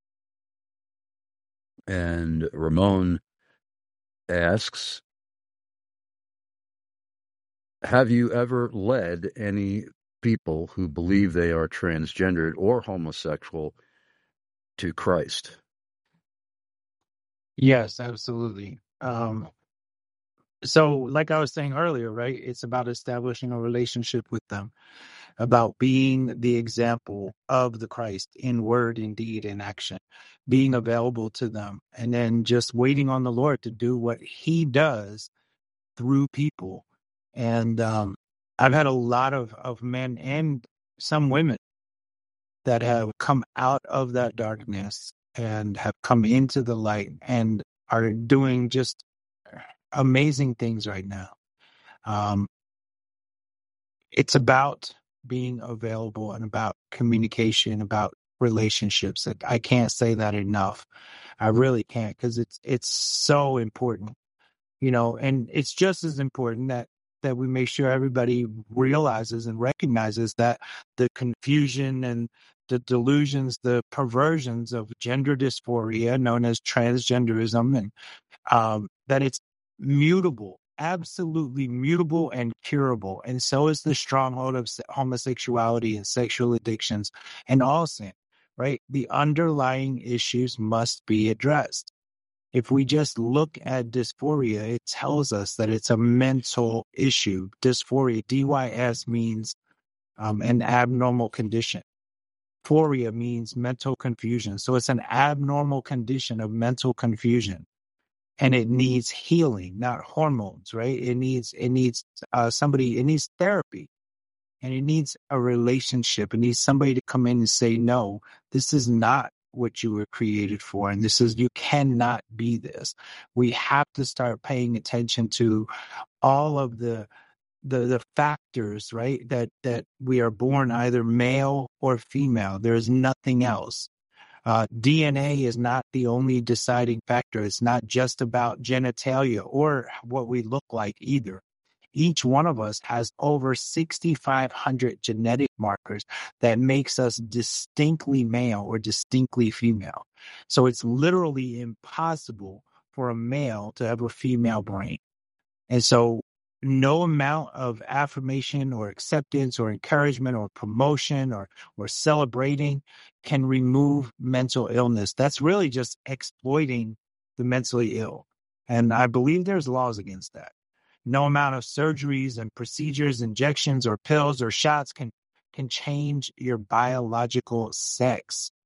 Speaker 2: And Ramon asks, have you ever led any people who believe they are transgendered or homosexual to Christ?
Speaker 3: Yes, absolutely. Um, so like I was saying earlier, right, it's about establishing a relationship with them, about being the example of the Christ in word, in deed, in action, being available to them, and then just waiting on the Lord to do what he does through people. And um, I've had a lot of, of men and some women that have come out of that darkness and have come into the light and are doing just amazing things right now. Um, it's about being available and about communication, about relationships. I can't say that enough. I really can't, because it's it's so important, you know. And it's just as important that that we make sure everybody realizes and recognizes that the confusion and the delusions, the perversions of gender dysphoria, known as transgenderism, and um, that it's mutable, absolutely mutable and curable. And so is the stronghold of homosexuality and sexual addictions and all sin, right? The underlying issues must be addressed. If we just look at dysphoria, it tells us that it's a mental issue. Dysphoria, D Y S, means um, an abnormal condition. Phoria means mental confusion. So it's an abnormal condition of mental confusion. And it needs healing, not hormones, right? It needs it needs uh, somebody, it needs therapy. And it needs a relationship. It needs somebody to come in and say, no, this is not what you were created for. And this is, you cannot be this. We have to start paying attention to all of the the the factors, right? That that we are born either male or female. There's nothing else. Uh, D N A is not the only deciding factor. It's not just about genitalia or what we look like either. Each one of us has over sixty-five hundred genetic markers that makes us distinctly male or distinctly female. So it's literally impossible for a male to have a female brain. And so no amount of affirmation or acceptance or encouragement or promotion or, or celebrating can remove mental illness. That's really just exploiting the mentally ill. And I believe there's laws against that. No amount of surgeries and procedures, injections or pills or shots can, can change your biological sex.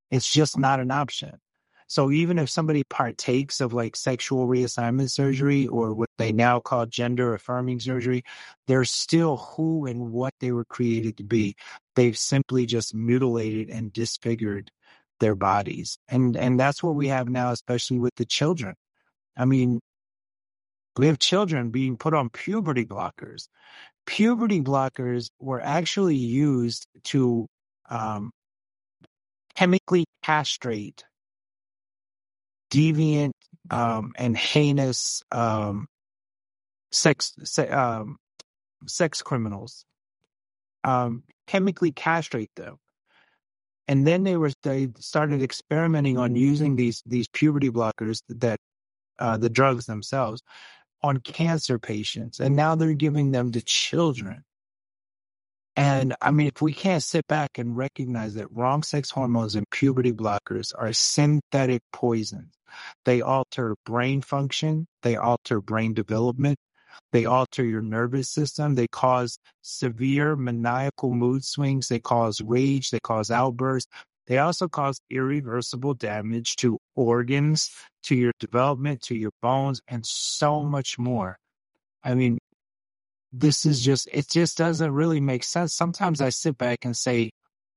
Speaker 3: It's just not an option. So even if somebody partakes of like sexual reassignment surgery or what they now call gender affirming surgery, they're still who and what they were created to be. They've simply just mutilated and disfigured their bodies. And and that's what we have now, especially with the children. I mean, we have children being put on puberty blockers. Puberty blockers were actually used to um, chemically castrate deviant um, and heinous um, sex se- um, sex criminals. Um, chemically castrate them, and then they were they started experimenting on using these these puberty blockers that uh, the drugs themselves on cancer patients, and now they're giving them to children. And I mean, if we can't sit back and recognize that wrong sex hormones and puberty blockers are synthetic poisons, they alter brain function, they alter brain development, they alter your nervous system, they cause severe maniacal mood swings, they cause rage, they cause outbursts. They also cause irreversible damage to organs, to your development, to your bones, and so much more. I mean, this is just, it just doesn't really make sense. Sometimes I sit back and say,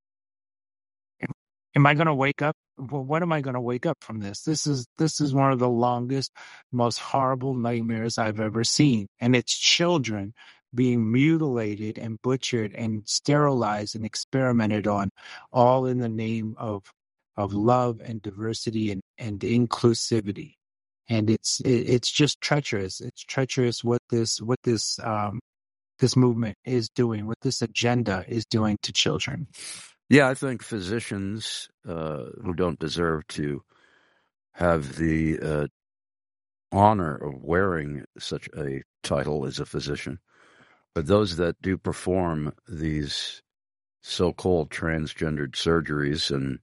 Speaker 3: am I going to wake up? Well, when am I going to wake up from this? This is, this is one of the longest, most horrible nightmares I've ever seen. And it's children being mutilated and butchered and sterilized and experimented on, all in the name of, of love and diversity and, and inclusivity. And it's, it, it's just treacherous. It's treacherous what this, what this, um, this movement is doing, what this agenda is doing to children.
Speaker 2: Yeah, I think physicians uh, who don't deserve to have the uh, honor of wearing such a title as a physician, but those that do perform these so-called transgendered surgeries and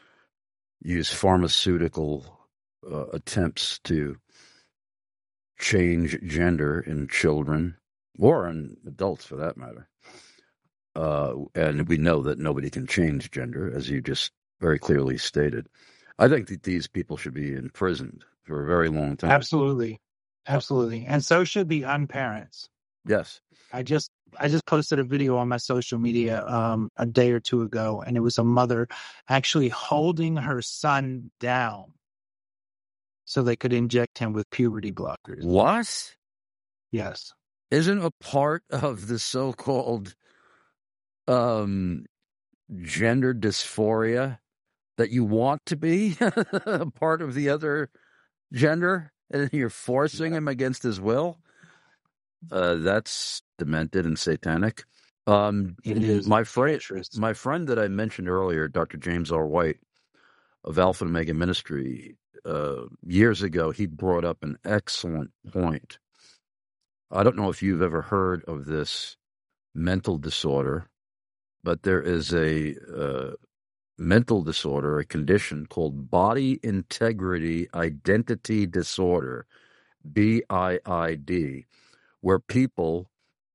Speaker 2: use pharmaceutical uh, attempts to change gender in children, or in adults for that matter. Uh, and we know that nobody can change gender, as you just very clearly stated. I think that these people should be imprisoned for a very long time.
Speaker 3: Absolutely. Absolutely. And so should the unparents.
Speaker 2: Yes.
Speaker 3: I just I just posted a video on my social media um, a day or two ago, and it was a mother actually holding her son down so they could inject him with puberty blockers.
Speaker 2: What?
Speaker 3: Yes.
Speaker 2: Isn't a part of the so-called um, gender dysphoria that you want to be a part of the other gender, and you're forcing him against his will? Uh, that's demented and satanic. Um,
Speaker 3: it is.
Speaker 2: My friend, my friend that I mentioned earlier, Doctor James R. White of Alpha and Omega Ministry, uh, years ago, he brought up an excellent point. I don't know if you've ever heard of this mental disorder, but there is a uh, mental disorder, a condition called body integrity identity disorder, B I I D, where people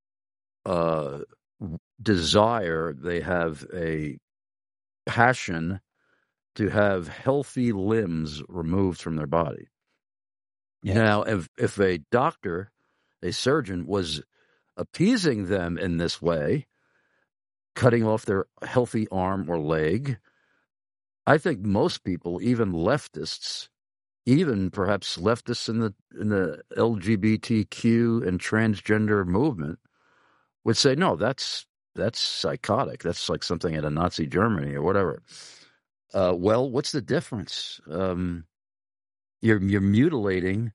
Speaker 2: uh, desire, they have a passion to have healthy limbs removed from their body. Yes. Now, if, if a doctor, a surgeon, was appeasing them in this way, cutting off their healthy arm or leg, I think most people, even leftists, even perhaps leftists in the in the L G B T Q and transgender movement, would say, no, that's that's psychotic. That's like something in a Nazi Germany or whatever. Uh, well, what's the difference? Um, you're you're mutilating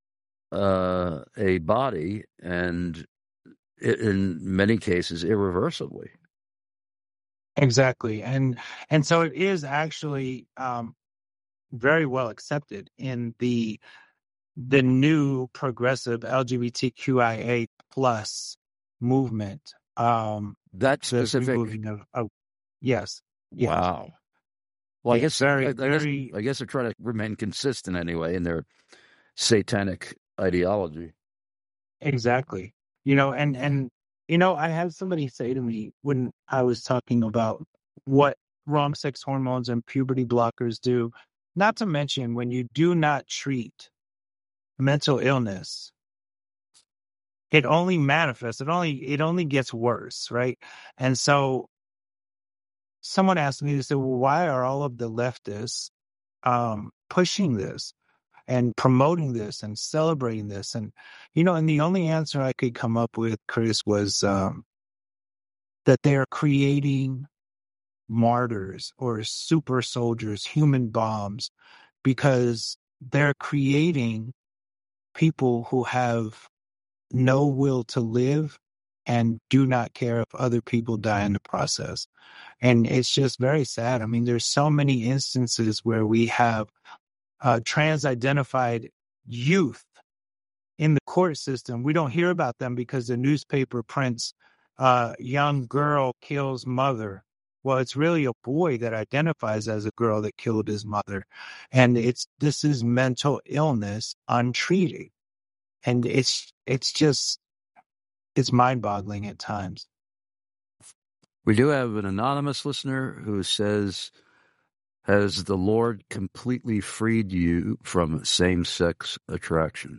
Speaker 2: uh, a body, and in many cases, irreversibly.
Speaker 3: Exactly, and and so it is actually um, very well accepted in the the new progressive L G B T Q I A plus movement. Um,
Speaker 2: that specific,
Speaker 3: of, of, yes, yes.
Speaker 2: Wow. Well, I guess,
Speaker 3: very,
Speaker 2: I, I, guess,
Speaker 3: very,
Speaker 2: I guess they're trying to remain consistent anyway in their satanic ideology.
Speaker 3: Exactly. You know, and, and, you know, I had somebody say to me when I was talking about what wrong sex hormones and puberty blockers do. Not to mention when you do not treat mental illness, it only manifests. It only it only gets worse, right? And so someone asked me, they said, well, why are all of the leftists um, pushing this and promoting this and celebrating this? And, you know, and the only answer I could come up with, Chris, was um, that they're creating martyrs or super soldiers, human bombs, because they're creating people who have no will to live and do not care if other people die in the process. And it's just very sad. I mean, there's so many instances where we have uh, trans-identified youth in the court system. We don't hear about them because the newspaper prints uh, young girl kills mother. Well, it's really a boy that identifies as a girl that killed his mother. And it's this is mental illness untreated. And it's it's just it's mind-boggling at times.
Speaker 2: We do have an anonymous listener who says, has the Lord completely freed you from same-sex attraction?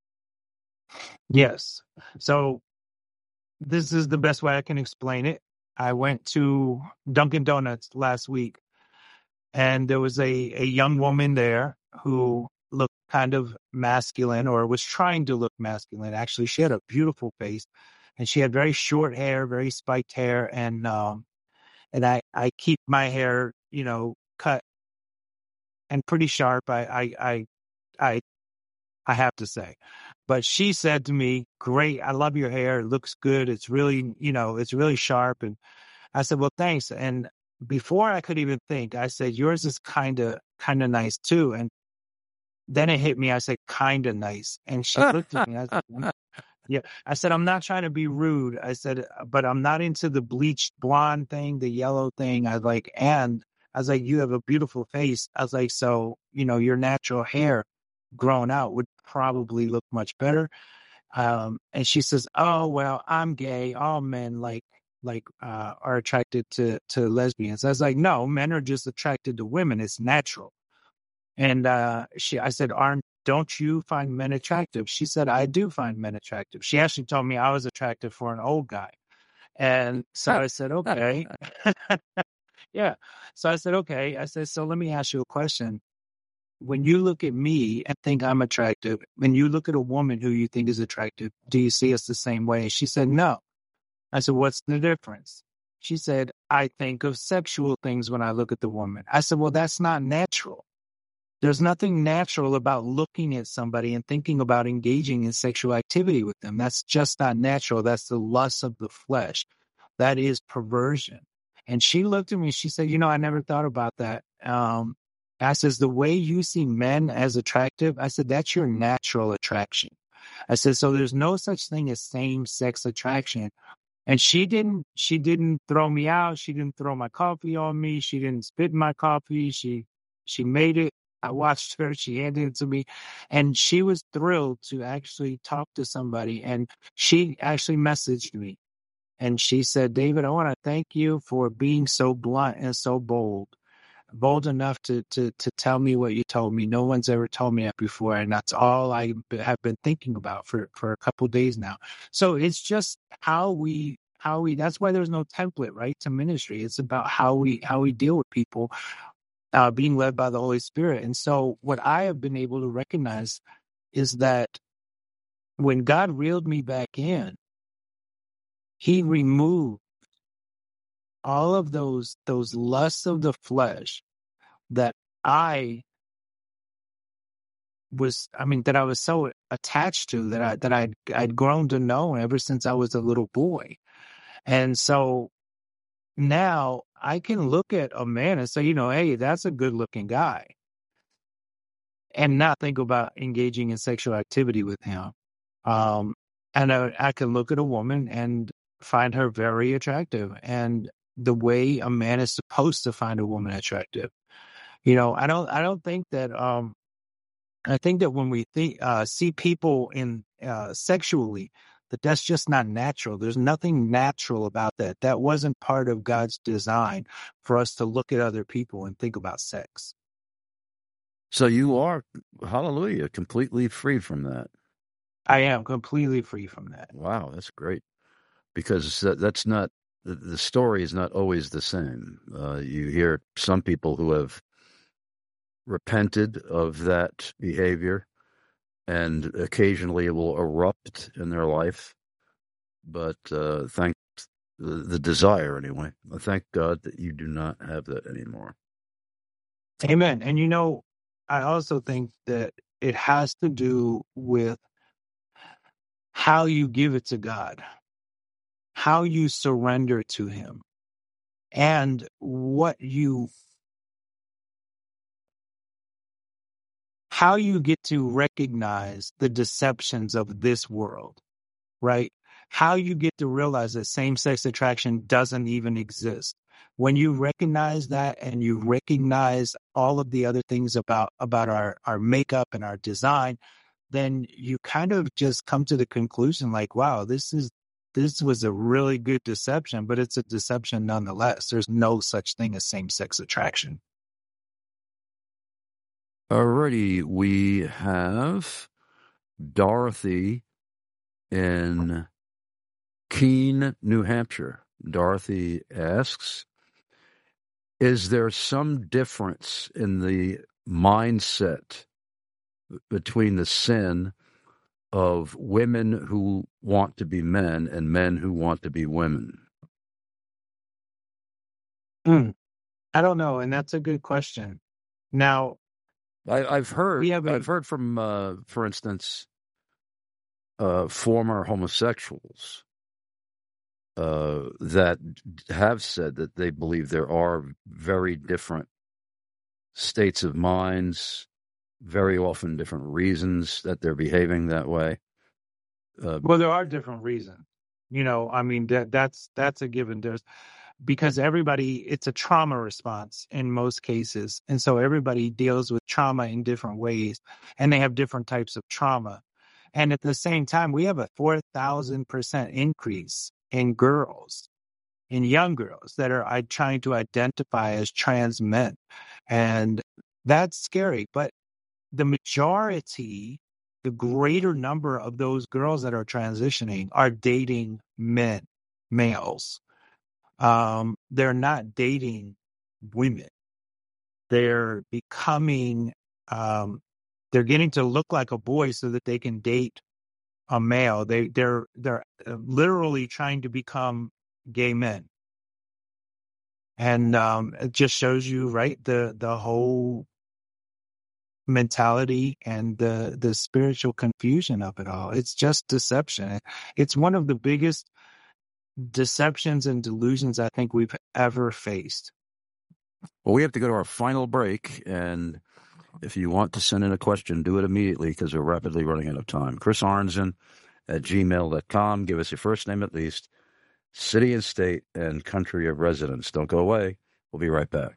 Speaker 3: Yes. So this is the best way I can explain it. I went to Dunkin' Donuts last week, and there was a, a young woman there who looked kind of masculine, or was trying to look masculine. Actually, she had a beautiful face, and she had very short hair, very spiked hair, and um, and I, I keep my hair, you know, cut and pretty sharp. I I I I, I have to say, but she said to me, "Great, I love your hair. It looks good. It's really, you know, it's really sharp." And I said, "Well, thanks." And before I could even think, I said, "Yours is kind of kind of nice too." And then it hit me. I said, "Kind of nice." And she looked at me. I said, yeah, I said, "I'm not trying to be rude." I said, "But I'm not into the bleached blonde thing, the yellow thing." I was like, and I was like, "You have a beautiful face." I was like, "So, you know, your natural hair grown out would probably look much better." Um, and she says, "Oh, well, I'm gay. All men like like uh, are attracted to to lesbians." I was like, "No, men are just attracted to women. It's natural." And uh, she, I said, "Aren't don't you find men attractive?" She said, "I do find men attractive." She actually told me I was attractive for an old guy. And so I said, "Okay." Yeah. So I said, "Okay." I said, "So let me ask you a question. When you look at me and think I'm attractive, when you look at a woman who you think is attractive, do you see us the same way?" She said, "No." I said, "What's the difference?" She said, "I think of sexual things when I look at the woman." I said, "Well, that's not natural. There's nothing natural about looking at somebody and thinking about engaging in sexual activity with them. That's just not natural. That's the lust of the flesh. That is perversion." And she looked at me, she said, "You know, I never thought about that." Um, I says, "The way you see men as attractive," I said, "that's your natural attraction." I said, "So there's no such thing as same-sex attraction." And she didn't, she didn't throw me out. She didn't throw my coffee on me. She didn't spit in my coffee. She, she made it. I watched her. She handed it to me, and she was thrilled to actually talk to somebody. And she actually messaged me, and she said, "David, I want to thank you for being so blunt and so bold, bold enough to, to, to tell me what you told me. No one's ever told me that before. And that's all I have been thinking about for, for a couple of days now." So it's just how we, how we, that's why there's no template, right, to ministry. It's about how we, how we deal with people uh, being led by the Holy Spirit. And so what I have been able to recognize is that when God reeled me back in, he removed all of those, those lusts of the flesh that I was, I mean, that I was so attached to, that I, that I'd, I'd grown to know ever since I was a little boy. And so now I can look at a man and say, you know, "Hey, that's a good looking guy," and not think about engaging in sexual activity with him. Um, and I, I can look at a woman and find her very attractive, and the way a man is supposed to find a woman attractive. You know, I don't, I don't think that, um, I think that when we think, uh, see people in, uh, sexually, that that's just not natural. There's nothing natural about that. That wasn't part of God's design for us to look at other people and think about sex.
Speaker 2: So you are, hallelujah, completely free from that.
Speaker 3: I am completely free from that.
Speaker 2: Wow, that's great. Because that, that's not, the, the story is not always the same. Uh, you hear some people who have repented of that behavior, and occasionally it will erupt in their life. But uh, thank the, the desire, anyway. Thank God that you do not have that anymore.
Speaker 3: Amen. And you know, I also think that it has to do with how you give it to God, how you surrender to Him, and what you, how you get to recognize the deceptions of this world, right? How you get to realize that same-sex attraction doesn't even exist. When you recognize that, and you recognize all of the other things about, about our, our makeup and our design, then you kind of just come to the conclusion like, wow, this is, this was a really good deception, but it's a deception nonetheless. There's no such thing as same-sex attraction.
Speaker 2: Alrighty, we have Dorothy in Keene, New Hampshire. Dorothy asks, is there some difference in the mindset between the sin of women who want to be men and men who want to be women?
Speaker 3: Mm, I don't know, and that's a good question. Now,
Speaker 2: I, I've heard,
Speaker 3: a,
Speaker 2: I've heard from, uh, for instance, uh, former homosexuals uh, that have said that they believe there are very different states of minds, very often different reasons that they're behaving that way. Uh,
Speaker 3: well, there are different reasons. You know, I mean, that that's that's a given. There's because everybody, it's a trauma response in most cases. And so everybody deals with trauma in different ways, and they have different types of trauma. And at the same time, we have a four thousand percent increase in girls, in young girls that are trying to identify as trans men. And that's scary. But the majority, the greater number of those girls that are transitioning are dating men, males. Um, they're not dating women. They're becoming, um, they're getting to look like a boy so that they can date a male. They, they're, they're literally trying to become gay men. And, um, it just shows you, right, the, the whole mentality and the, the spiritual confusion of it all. It's just deception. It's one of the biggest deceptions and delusions I think we've ever faced.
Speaker 2: Well, we have to go to our final break, and if you want to send in a question, do it immediately because we're rapidly running out of time. Chris Arnzen at gmail dot com. Give us your first name at least, city and state, and country of residence. Don't go away. We'll be right back.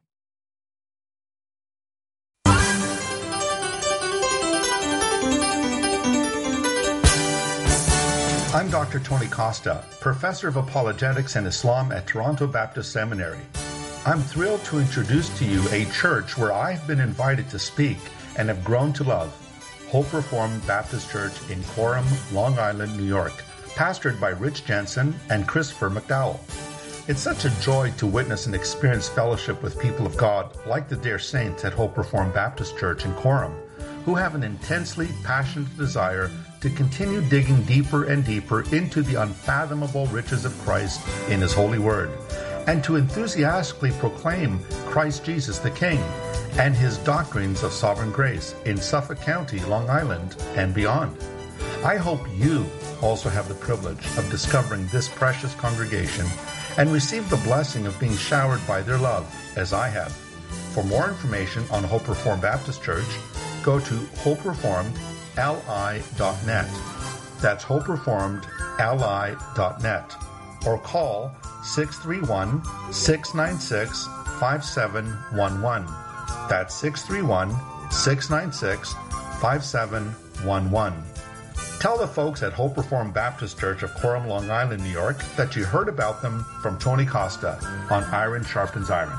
Speaker 6: I'm Doctor Tony Costa, Professor of Apologetics and Islam at Toronto Baptist Seminary. I'm thrilled to introduce to you a church where I've been invited to speak and have grown to love, Hope Reformed Baptist Church in Coram, Long Island, New York, pastored by Rich Jensen and Christopher McDowell. It's such a joy to witness and experience fellowship with people of God like the dear saints at Hope Reformed Baptist Church in Coram, who have an intensely passionate desire to continue digging deeper and deeper into the unfathomable riches of Christ in His holy word, and to enthusiastically proclaim Christ Jesus the King and His doctrines of sovereign grace in Suffolk County, Long Island, and beyond. I hope you also have the privilege of discovering this precious congregation and receive the blessing of being showered by their love, as I have. For more information on Hope Reformed Baptist Church, go to hope reformed l i dot net. That's hope reformed l i dot net. Or call six three one, six nine six, five seven one one. That's six three one, six nine six, five seven one one. Tell the folks at Hope Reformed Baptist Church of Coram, Long Island, New York, that you heard about them from Tony Costa on Iron Sharpens Iron.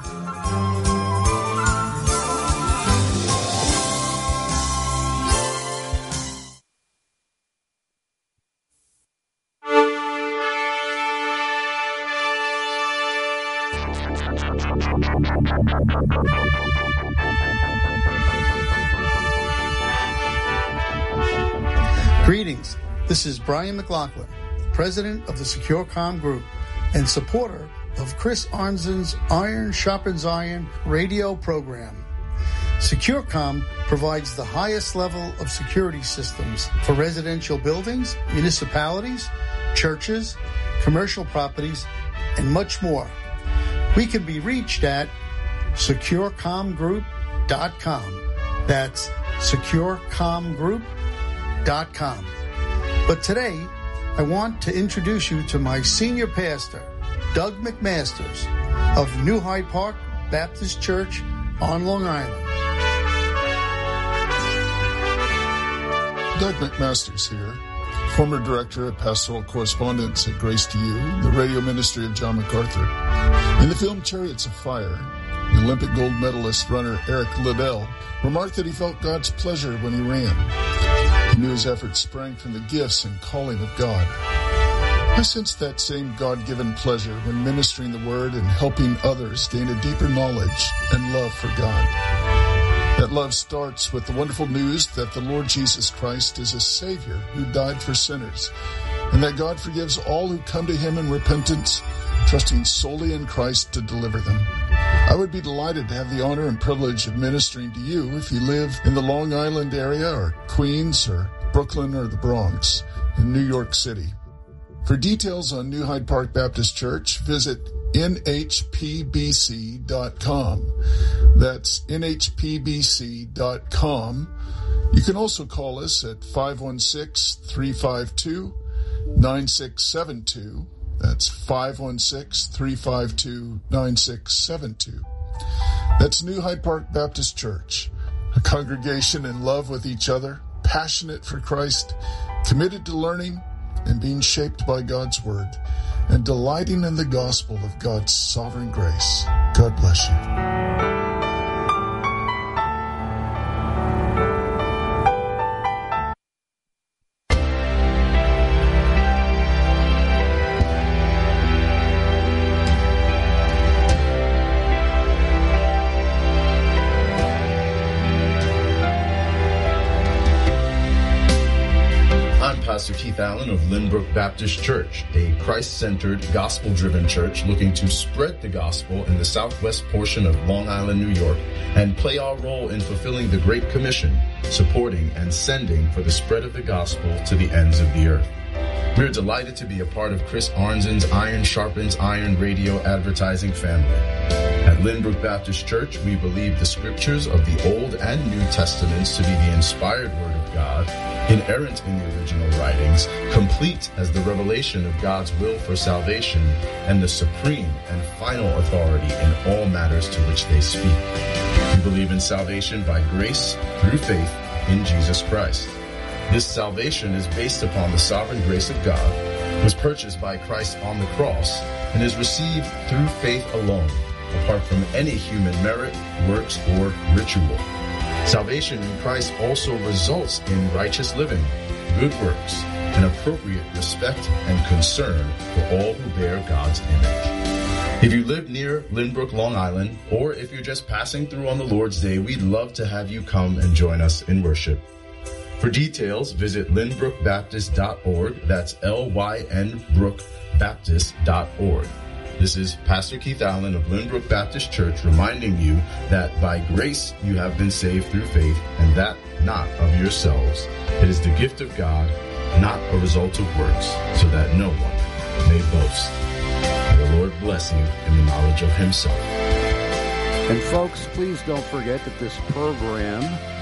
Speaker 26: Greetings. This is Brian McLaughlin, president of the Secure Comm Group and supporter of Chris Arnzen's Iron Sharpens Iron radio program. SecureComm provides the highest level of security systems for residential buildings, municipalities, churches, commercial properties, and much more. We can be reached at secure comm group dot com. That's secure comm group dot com. But today, I want to introduce you to my senior pastor, Doug McMasters of New Hyde Park Baptist Church on Long Island.
Speaker 7: Doug McMasters here, former director of pastoral correspondence at Grace to You, the radio ministry of John MacArthur. In the film Chariots of Fire, the Olympic gold medalist runner Eric Liddell remarked that he felt God's pleasure when he ran. He knew his efforts sprang from the gifts and calling of God. I sensed that same God-given pleasure when ministering the Word and helping others gain a deeper knowledge and love for God. That love starts with the wonderful news that the Lord Jesus Christ is a Savior who died for sinners, and that God forgives all who come to Him in repentance, trusting solely in Christ to deliver them. I would be delighted to have the honor and privilege of ministering to you if you live in the Long Island area or Queens or Brooklyn or the Bronx in New York City. For details on New Hyde Park Baptist Church, visit N H P B C dot com. That's N H P B C dot com. You can also call us at five one six, three five two, nine six seven two. That's five one six, three five two, nine six seven two. That's New Hyde Park Baptist Church, a congregation in love with each other, passionate for Christ, committed to learning and being shaped by God's Word, and delighting in the gospel of God's sovereign grace. God bless you.
Speaker 8: Pastor Keith Allen of Lynbrook Baptist Church, a Christ-centered, gospel-driven church looking to spread the gospel in the southwest portion of Long Island, New York, and play our role in fulfilling the Great Commission, supporting and sending for the spread of the gospel to the ends of the earth. We're delighted to be a part of Chris Arnzen's Iron Sharpens Iron radio advertising family. At Lynbrook Baptist Church, we believe the scriptures of the Old and New Testaments to be the inspired Word of God, inerrant in the original writings, complete as the revelation of God's will for salvation, and the supreme and final authority in all matters to which they speak. We believe in salvation by grace through faith in Jesus Christ. This salvation is based upon the sovereign grace of God, was purchased by Christ on the cross, and is received through faith alone, apart from any human merit, works, or ritual. Salvation in Christ also results in righteous living, good works, and appropriate respect and concern for all who bear God's image. If you live near Lynbrook, Long Island, or if you're just passing through on the Lord's Day, we'd love to have you come and join us in worship. For details, visit lynbrook baptist dot org. That's L Y N brook baptist dot org. This is Pastor Keith Allen of Lynbrook Baptist Church reminding you that by grace you have been saved through faith, and that not of yourselves. It is the gift of God, not a result of works, so that no one may boast. May the Lord bless you in the knowledge of Himself.
Speaker 2: And folks, please don't forget that this program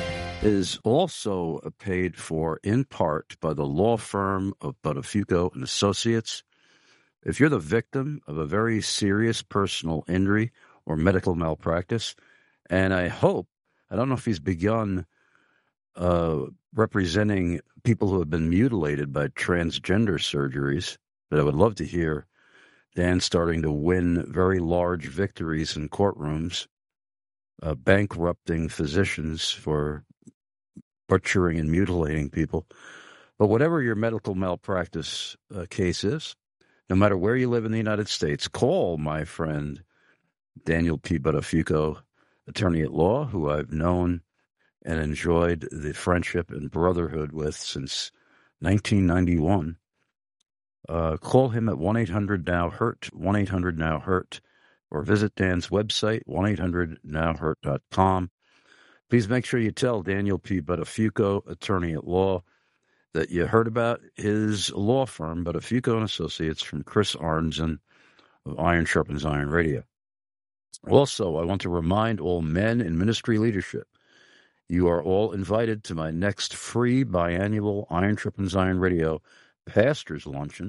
Speaker 2: is also paid for in part by the law firm of Buttafuoco and Associates. If you're the victim of a very serious personal injury or medical malpractice, and I hope, I don't know if he's begun uh, representing people who have been mutilated by transgender surgeries. But I would love to hear Dan starting to win very large victories in courtrooms, uh, bankrupting physicians for butchering and mutilating people. But whatever your medical malpractice uh, case is, no matter where you live in the United States, call my friend Daniel P. Buttafuoco, attorney at law, who I've known and enjoyed the friendship and brotherhood with since nineteen ninety-one. Uh, call him at one eight hundred now hurt, one eight hundred now hurt, or visit Dan's website, one eight hundred now hurt dot com. Please make sure you tell Daniel P. Buttafuoco, attorney at law, that you heard about his law firm, Buttafuoco and Associates, from Chris Arnzen of Iron Sharpens Iron Radio. Also, I want to remind all men in ministry leadership, you are all invited to my next free biannual Iron Sharpens Iron Radio Pastors Luncheon,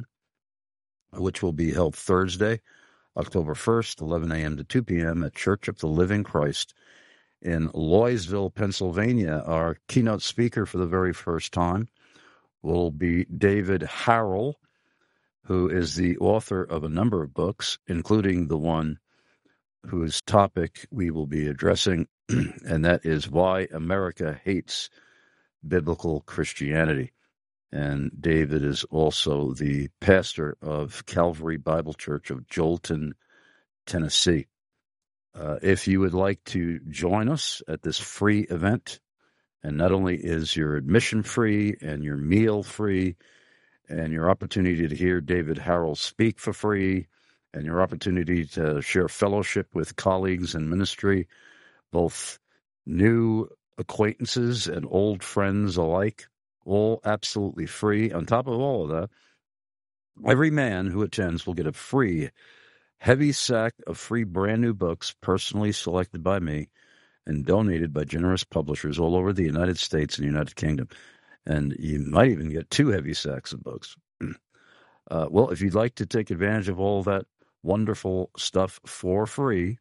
Speaker 2: which will be held Thursday, October first, eleven a.m. to two p.m. at Church of the Living Christ in Loysville, Pennsylvania. Our keynote speaker for the very first time will be David Harrell, who is the author of a number of books, including the one whose topic we will be addressing, and that is Why America Hates Biblical Christianity. And David is also the pastor of Calvary Bible Church of Joelton, Tennessee. Uh, if you would like to join us at this free event, and not only is your admission free and your meal free and your opportunity to hear David Harrell speak for free and your opportunity to share fellowship with colleagues in ministry, both new acquaintances and old friends alike, all absolutely free. On top of all of that, every man who attends will get a free heavy sack of free brand new books personally selected by me and donated by generous publishers all over the United States and United Kingdom. And you might even get two heavy sacks of books. Uh, well, if you'd like to take advantage of all that wonderful stuff for free,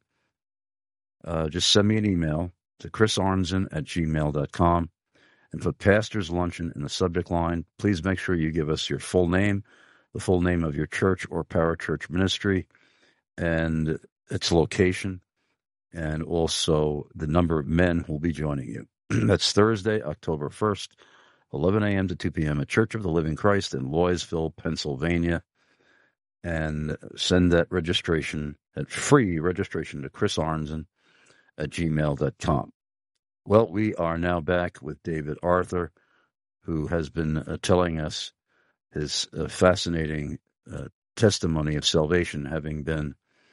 Speaker 2: uh, just send me an email to chris arnzen at gmail dot com. And for Pastor's Luncheon in the subject line, please make sure you give us your full name, the full name of your church or parachurch ministry, and its location, and also the number of men who will be joining you. That's Thursday, October first, eleven a.m. to two p.m. at Church of the Living Christ in Loysville, Pennsylvania. And send that registration, that free registration, to chris arnzen at gmail dot com. Well, we are now back with David Arthur, who has been uh, telling us his uh, fascinating uh, testimony of salvation, having been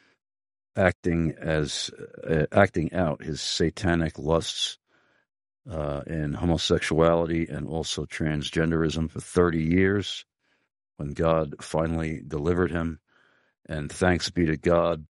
Speaker 2: acting as uh, acting out his satanic lusts uh, in homosexuality and also transgenderism for thirty years, when God finally delivered him. And thanks be to God,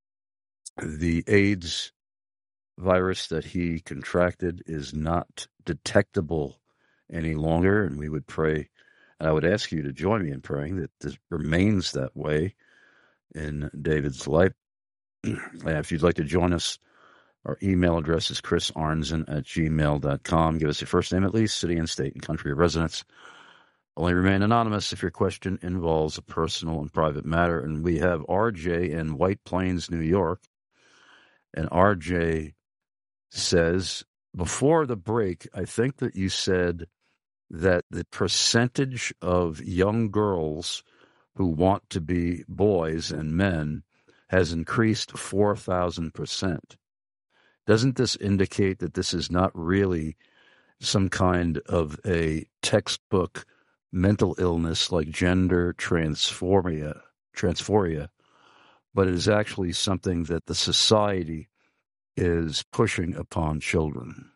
Speaker 2: the AIDS virus that he contracted is not detectable any longer, and we would pray, and I would ask you to join me in praying that this remains that way in David's life. If you'd like to join us, our email address is chris arnzen at gmail dot com. Give us your first name at least, city and state and country of residence. Only remain anonymous if your question involves a personal and private matter. And we have R J in White Plains, New York. And R J says, before the break, I think that you said that the percentage of young girls who want to be boys and men has increased four thousand percent. Doesn't this indicate that this is not really some kind of a textbook mental illness like gender transphoria, transphoria, but it is actually something that the society is pushing upon children?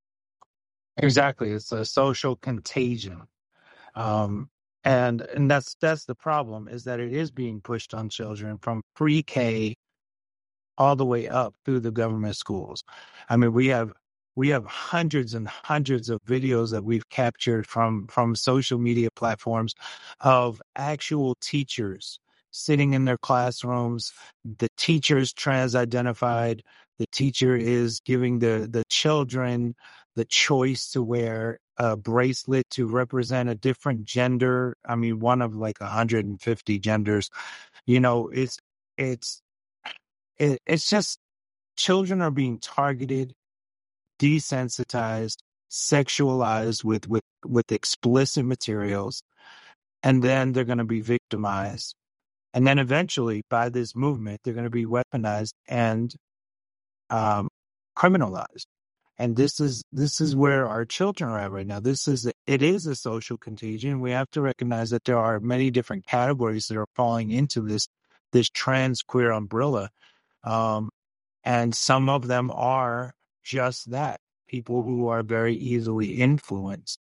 Speaker 3: Exactly. It's a social contagion. Um, and and that's that's the problem, is that it is being pushed on children from pre-K all the way up through the government schools. I mean, we have we have hundreds and hundreds of videos that we've captured from from social media platforms of actual teachers sitting in their classrooms. The teacher's trans-identified. The teacher is giving the, the children the choice to wear a bracelet to represent a different gender. I mean, one of like one hundred fifty genders. You know, it's it's it, it's just children are being targeted, desensitized, sexualized with with with explicit materials, and then they're going to be victimized. And then eventually, by this movement, they're going to be weaponized and um, criminalized. And this is this is where our children are at right now. This is it is a social contagion. We have to recognize that there are many different categories that are falling into this this trans queer umbrella, um, and some of them are just that, people who are very easily influenced.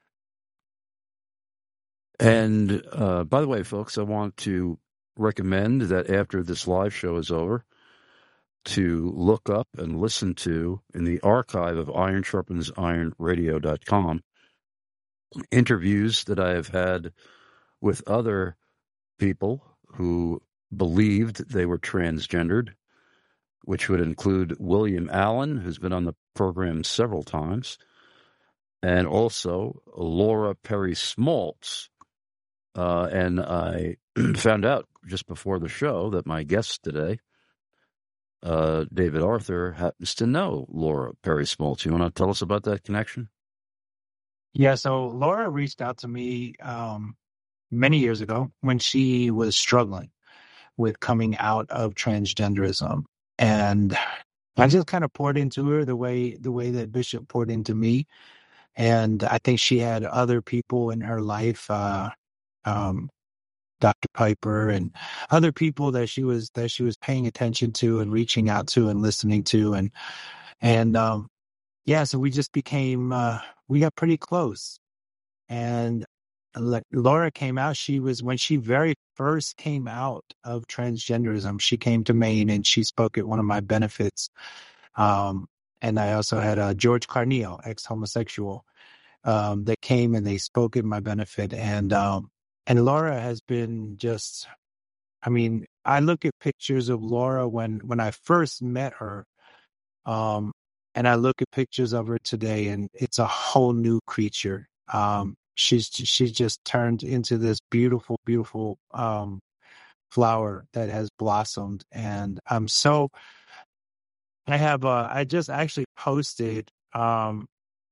Speaker 2: And uh, by the way, folks, I want to recommend that after this live show is over, to look up and listen to, in the archive of iron sharpens iron radio dot com, interviews that I have had with other people who believed they were transgendered, which would include William Allen, who's been on the program several times, and also Laura Perry Smaltz. Uh, and I found out just before the show that my guest today, uh, David Arthur, happens to know Laura Perry Smaltz. You want to tell us about that connection?
Speaker 3: Yeah, so Laura reached out to me um, many years ago when she was struggling with coming out of transgenderism. And I just kind of poured into her the way the way that Bishop poured into me. And I think she had other people in her life, uh, um, Doctor Piper and other people that she was that she was paying attention to and reaching out to and listening to. And and um, yeah, so we just became uh, we got pretty close. And like Laura came out, she was when she very first came out of transgenderism, she came to Maine and she spoke at one of my benefits. Um, and I also had uh, George Carneal, ex-homosexual, um, that came and they spoke at my benefit. And um, and Laura has been just, I mean, I look at pictures of Laura when when I first met her, um, and I look at pictures of her today, and it's a whole new creature. Um, she's she's just turned into this beautiful, beautiful um, flower that has blossomed, and I'm so. I have uh, I just actually posted um,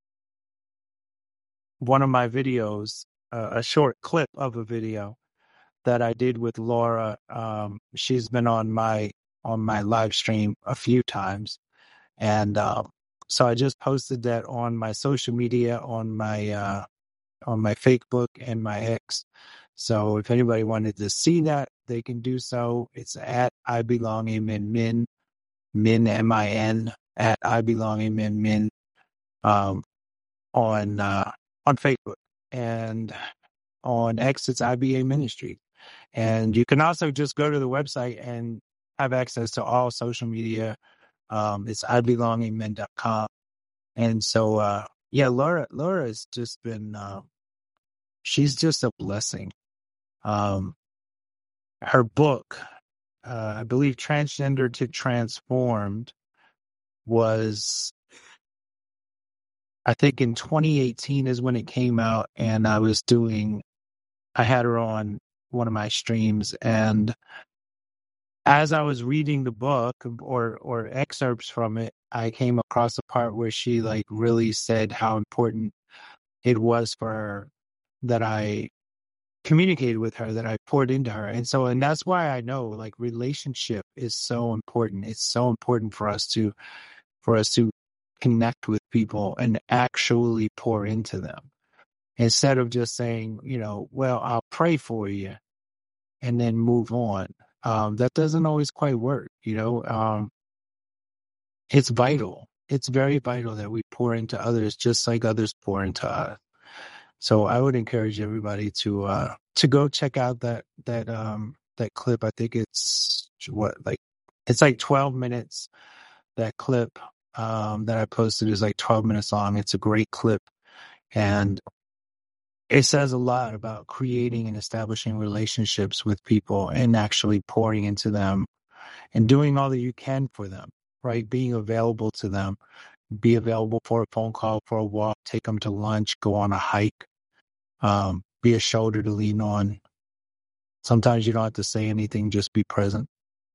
Speaker 3: one of my videos, uh, a short clip of a video that I did with Laura. Um, she's been on my on my live stream a few times, and uh, so I just posted that on my social media, on my uh, on my Facebook and my X. So if anybody wanted to see that, they can do so. It's at I Belong Amen Min, Min M I N, at I Belong Amen Min, um, on uh, on Facebook, and on X it's I B A Ministry. And you can also just go to the website and have access to all social media. Um, it's I belong amen dot com. And so, uh, yeah, Laura, Laura has just been, uh, she's just a blessing. Um, her book, uh, I believe Transgender to Transformed, was, I think in twenty eighteen is when it came out. And I was doing, I had her on one of my streams, and as I was reading the book or or excerpts from it, I came across a part where she like really said how important it was for her that I communicated with her, that I poured into her. And so, and that's why I know like relationship is so important. It's so important for us to for us to connect with people and actually pour into them, instead of just saying, you know, well, I'll pray for you and then move on. Um, that doesn't always quite work, you know. Um, it's vital. It's very vital that we pour into others just like others pour into us. So I would encourage everybody to uh, to go check out that that um, that clip. I think it's what like it's like twelve minutes. That clip um, that I posted is like twelve minutes long. It's a great clip, and it says a lot about creating and establishing relationships with people and actually pouring into them and doing all that you can for them, right? Being available to them, be available for a phone call, for a walk, take them to lunch, go on a hike, um, be a shoulder to lean on. Sometimes you don't have to say anything, just be present.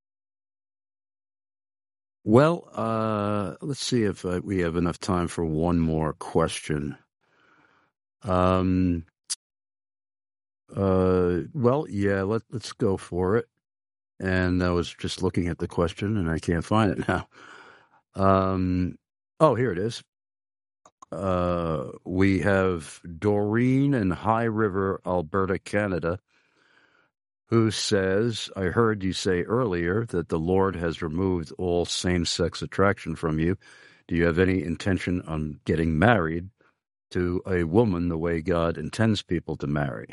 Speaker 2: Well, uh, let's see if uh, we have enough time for one more question. Um, uh, well, yeah, let, let's go for it. And I was just looking at the question, and I can't find it now. Um, oh, here it is. Uh, we have Doreen in High River, Alberta, Canada, who says, I heard you say earlier that the Lord has removed all same-sex attraction from you. Do you have any intention on getting married to a woman the way God intends people to marry?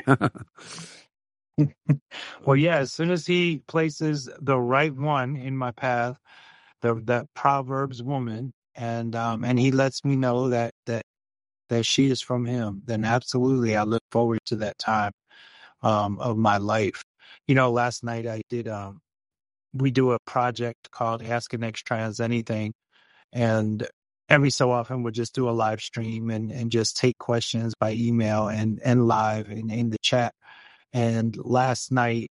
Speaker 3: Well, yeah, as soon as he places the right one in my path, the that Proverbs woman, and um, and he lets me know that that that she is from him, then absolutely I look forward to that time um, of my life. You know, last night I did, um, we do a project called Ask an X-Trans Anything, and every so often we'll just do a live stream and, and just take questions by email and, and live and in the chat. And last night,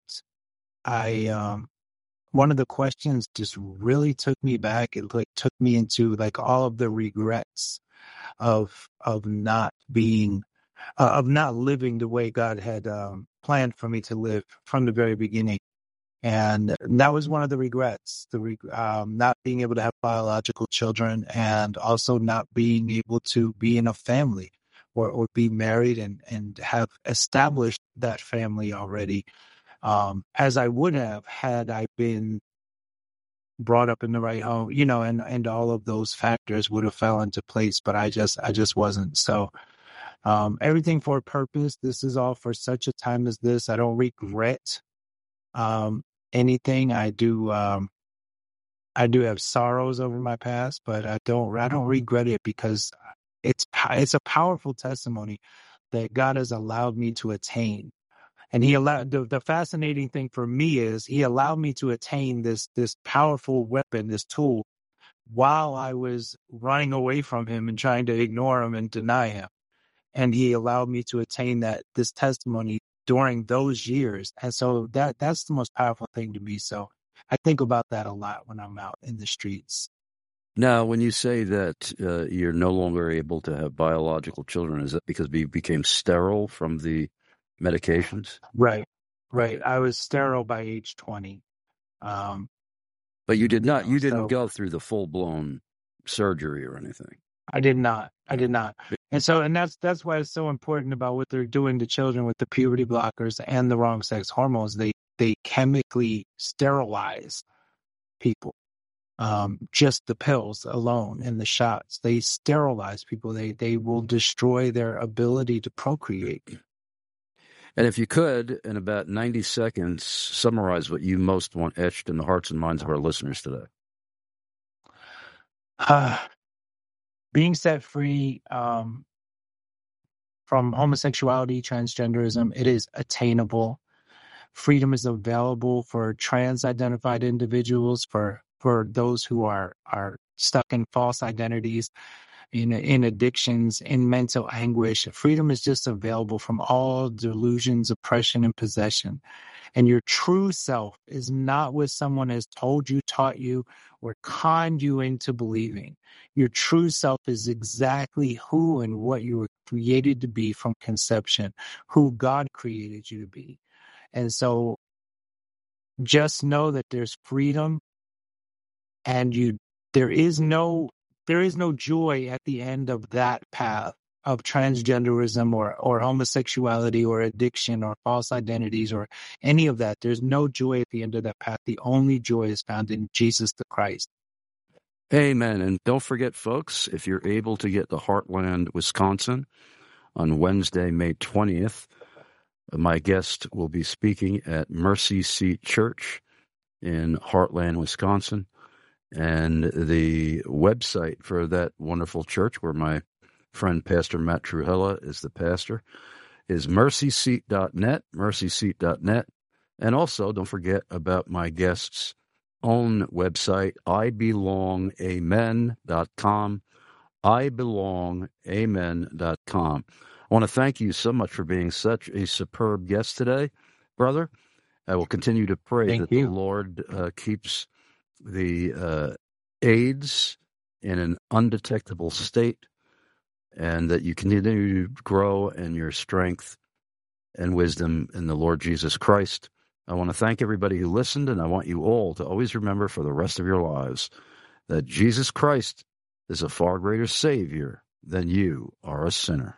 Speaker 3: I um, one of the questions just really took me back. It like took me into like all of the regrets of of not being uh, of not living the way God had um, planned for me to live from the very beginning. And that was one of the regrets, the reg- um, not being able to have biological children, and also not being able to be in a family or, or be married and, and have established that family already, um, as I would have had I been brought up in the right home, you know, and, and all of those factors would have fell into place, but I just, I just wasn't. So, um, everything for a purpose. This is all for such a time as this. I don't regret, um, anything. I do, um, I do have sorrows over my past, but I don't, I don't regret it because it's, it's a powerful testimony that God has allowed me to attain. And he allowed, the, the fascinating thing for me is he allowed me to attain this, this powerful weapon, this tool, while I was running away from him and trying to ignore him and deny him. And he allowed me to attain that, this testimony during those years. And so that, that's the most powerful thing to me. So I think about that a lot when I'm out in the streets.
Speaker 2: Now, when you say that uh, you're no longer able to have biological children, is that because you became sterile from the medications?
Speaker 3: Right, right. I was sterile by age twenty. Um,
Speaker 2: but you did not, you didn't
Speaker 3: so,
Speaker 2: go through the full-blown surgery or anything.
Speaker 3: I did not. I did not. And so, and that's, that's why it's so important about what they're doing to children with the puberty blockers and the wrong sex hormones. They, they chemically sterilize people. Um, just the pills alone and the shots, they sterilize people. They, they will destroy their ability to procreate.
Speaker 2: And if you could, in about ninety seconds, summarize what you most want etched in the hearts and minds of our listeners today.
Speaker 3: Uh, being set free um, from homosexuality, transgenderism, it is attainable. Freedom is available for trans-identified individuals, for for those who are are stuck in false identities, in in addictions, in mental anguish. Freedom is just available from all delusions, oppression, and possession. And your true self is not what someone has told you, taught you, or conned you into believing. Your true self is exactly who and what you were created to be from conception, who God created you to be. And so just know that there's freedom, and you there is no there is no joy at the end of that path of transgenderism or, or homosexuality or addiction or false identities or any of that. There's no joy at the end of that path. The only joy is found in Jesus the Christ.
Speaker 2: Amen. And don't forget, folks, if you're able to get to Heartland, Wisconsin on Wednesday, May twentieth, my guest will be speaking at Mercy Seat Church in Heartland, Wisconsin. And the website for that wonderful church, where my friend Pastor Matt Trujillo is the pastor, is mercy seat dot net, mercy seat dot net. And also, don't forget about my guest's own website, I belong amen dot com, I belong amen dot com. I want to thank you so much for being such a superb guest today, brother. I will continue to pray
Speaker 3: Thank
Speaker 2: that
Speaker 3: you.
Speaker 2: the Lord uh, keeps the uh, AIDS in an undetectable state, and that you continue to grow in your strength and wisdom in the Lord Jesus Christ. I want to thank everybody who listened, and I want you all to always remember for the rest of your lives that Jesus Christ is a far greater Savior than you are a sinner.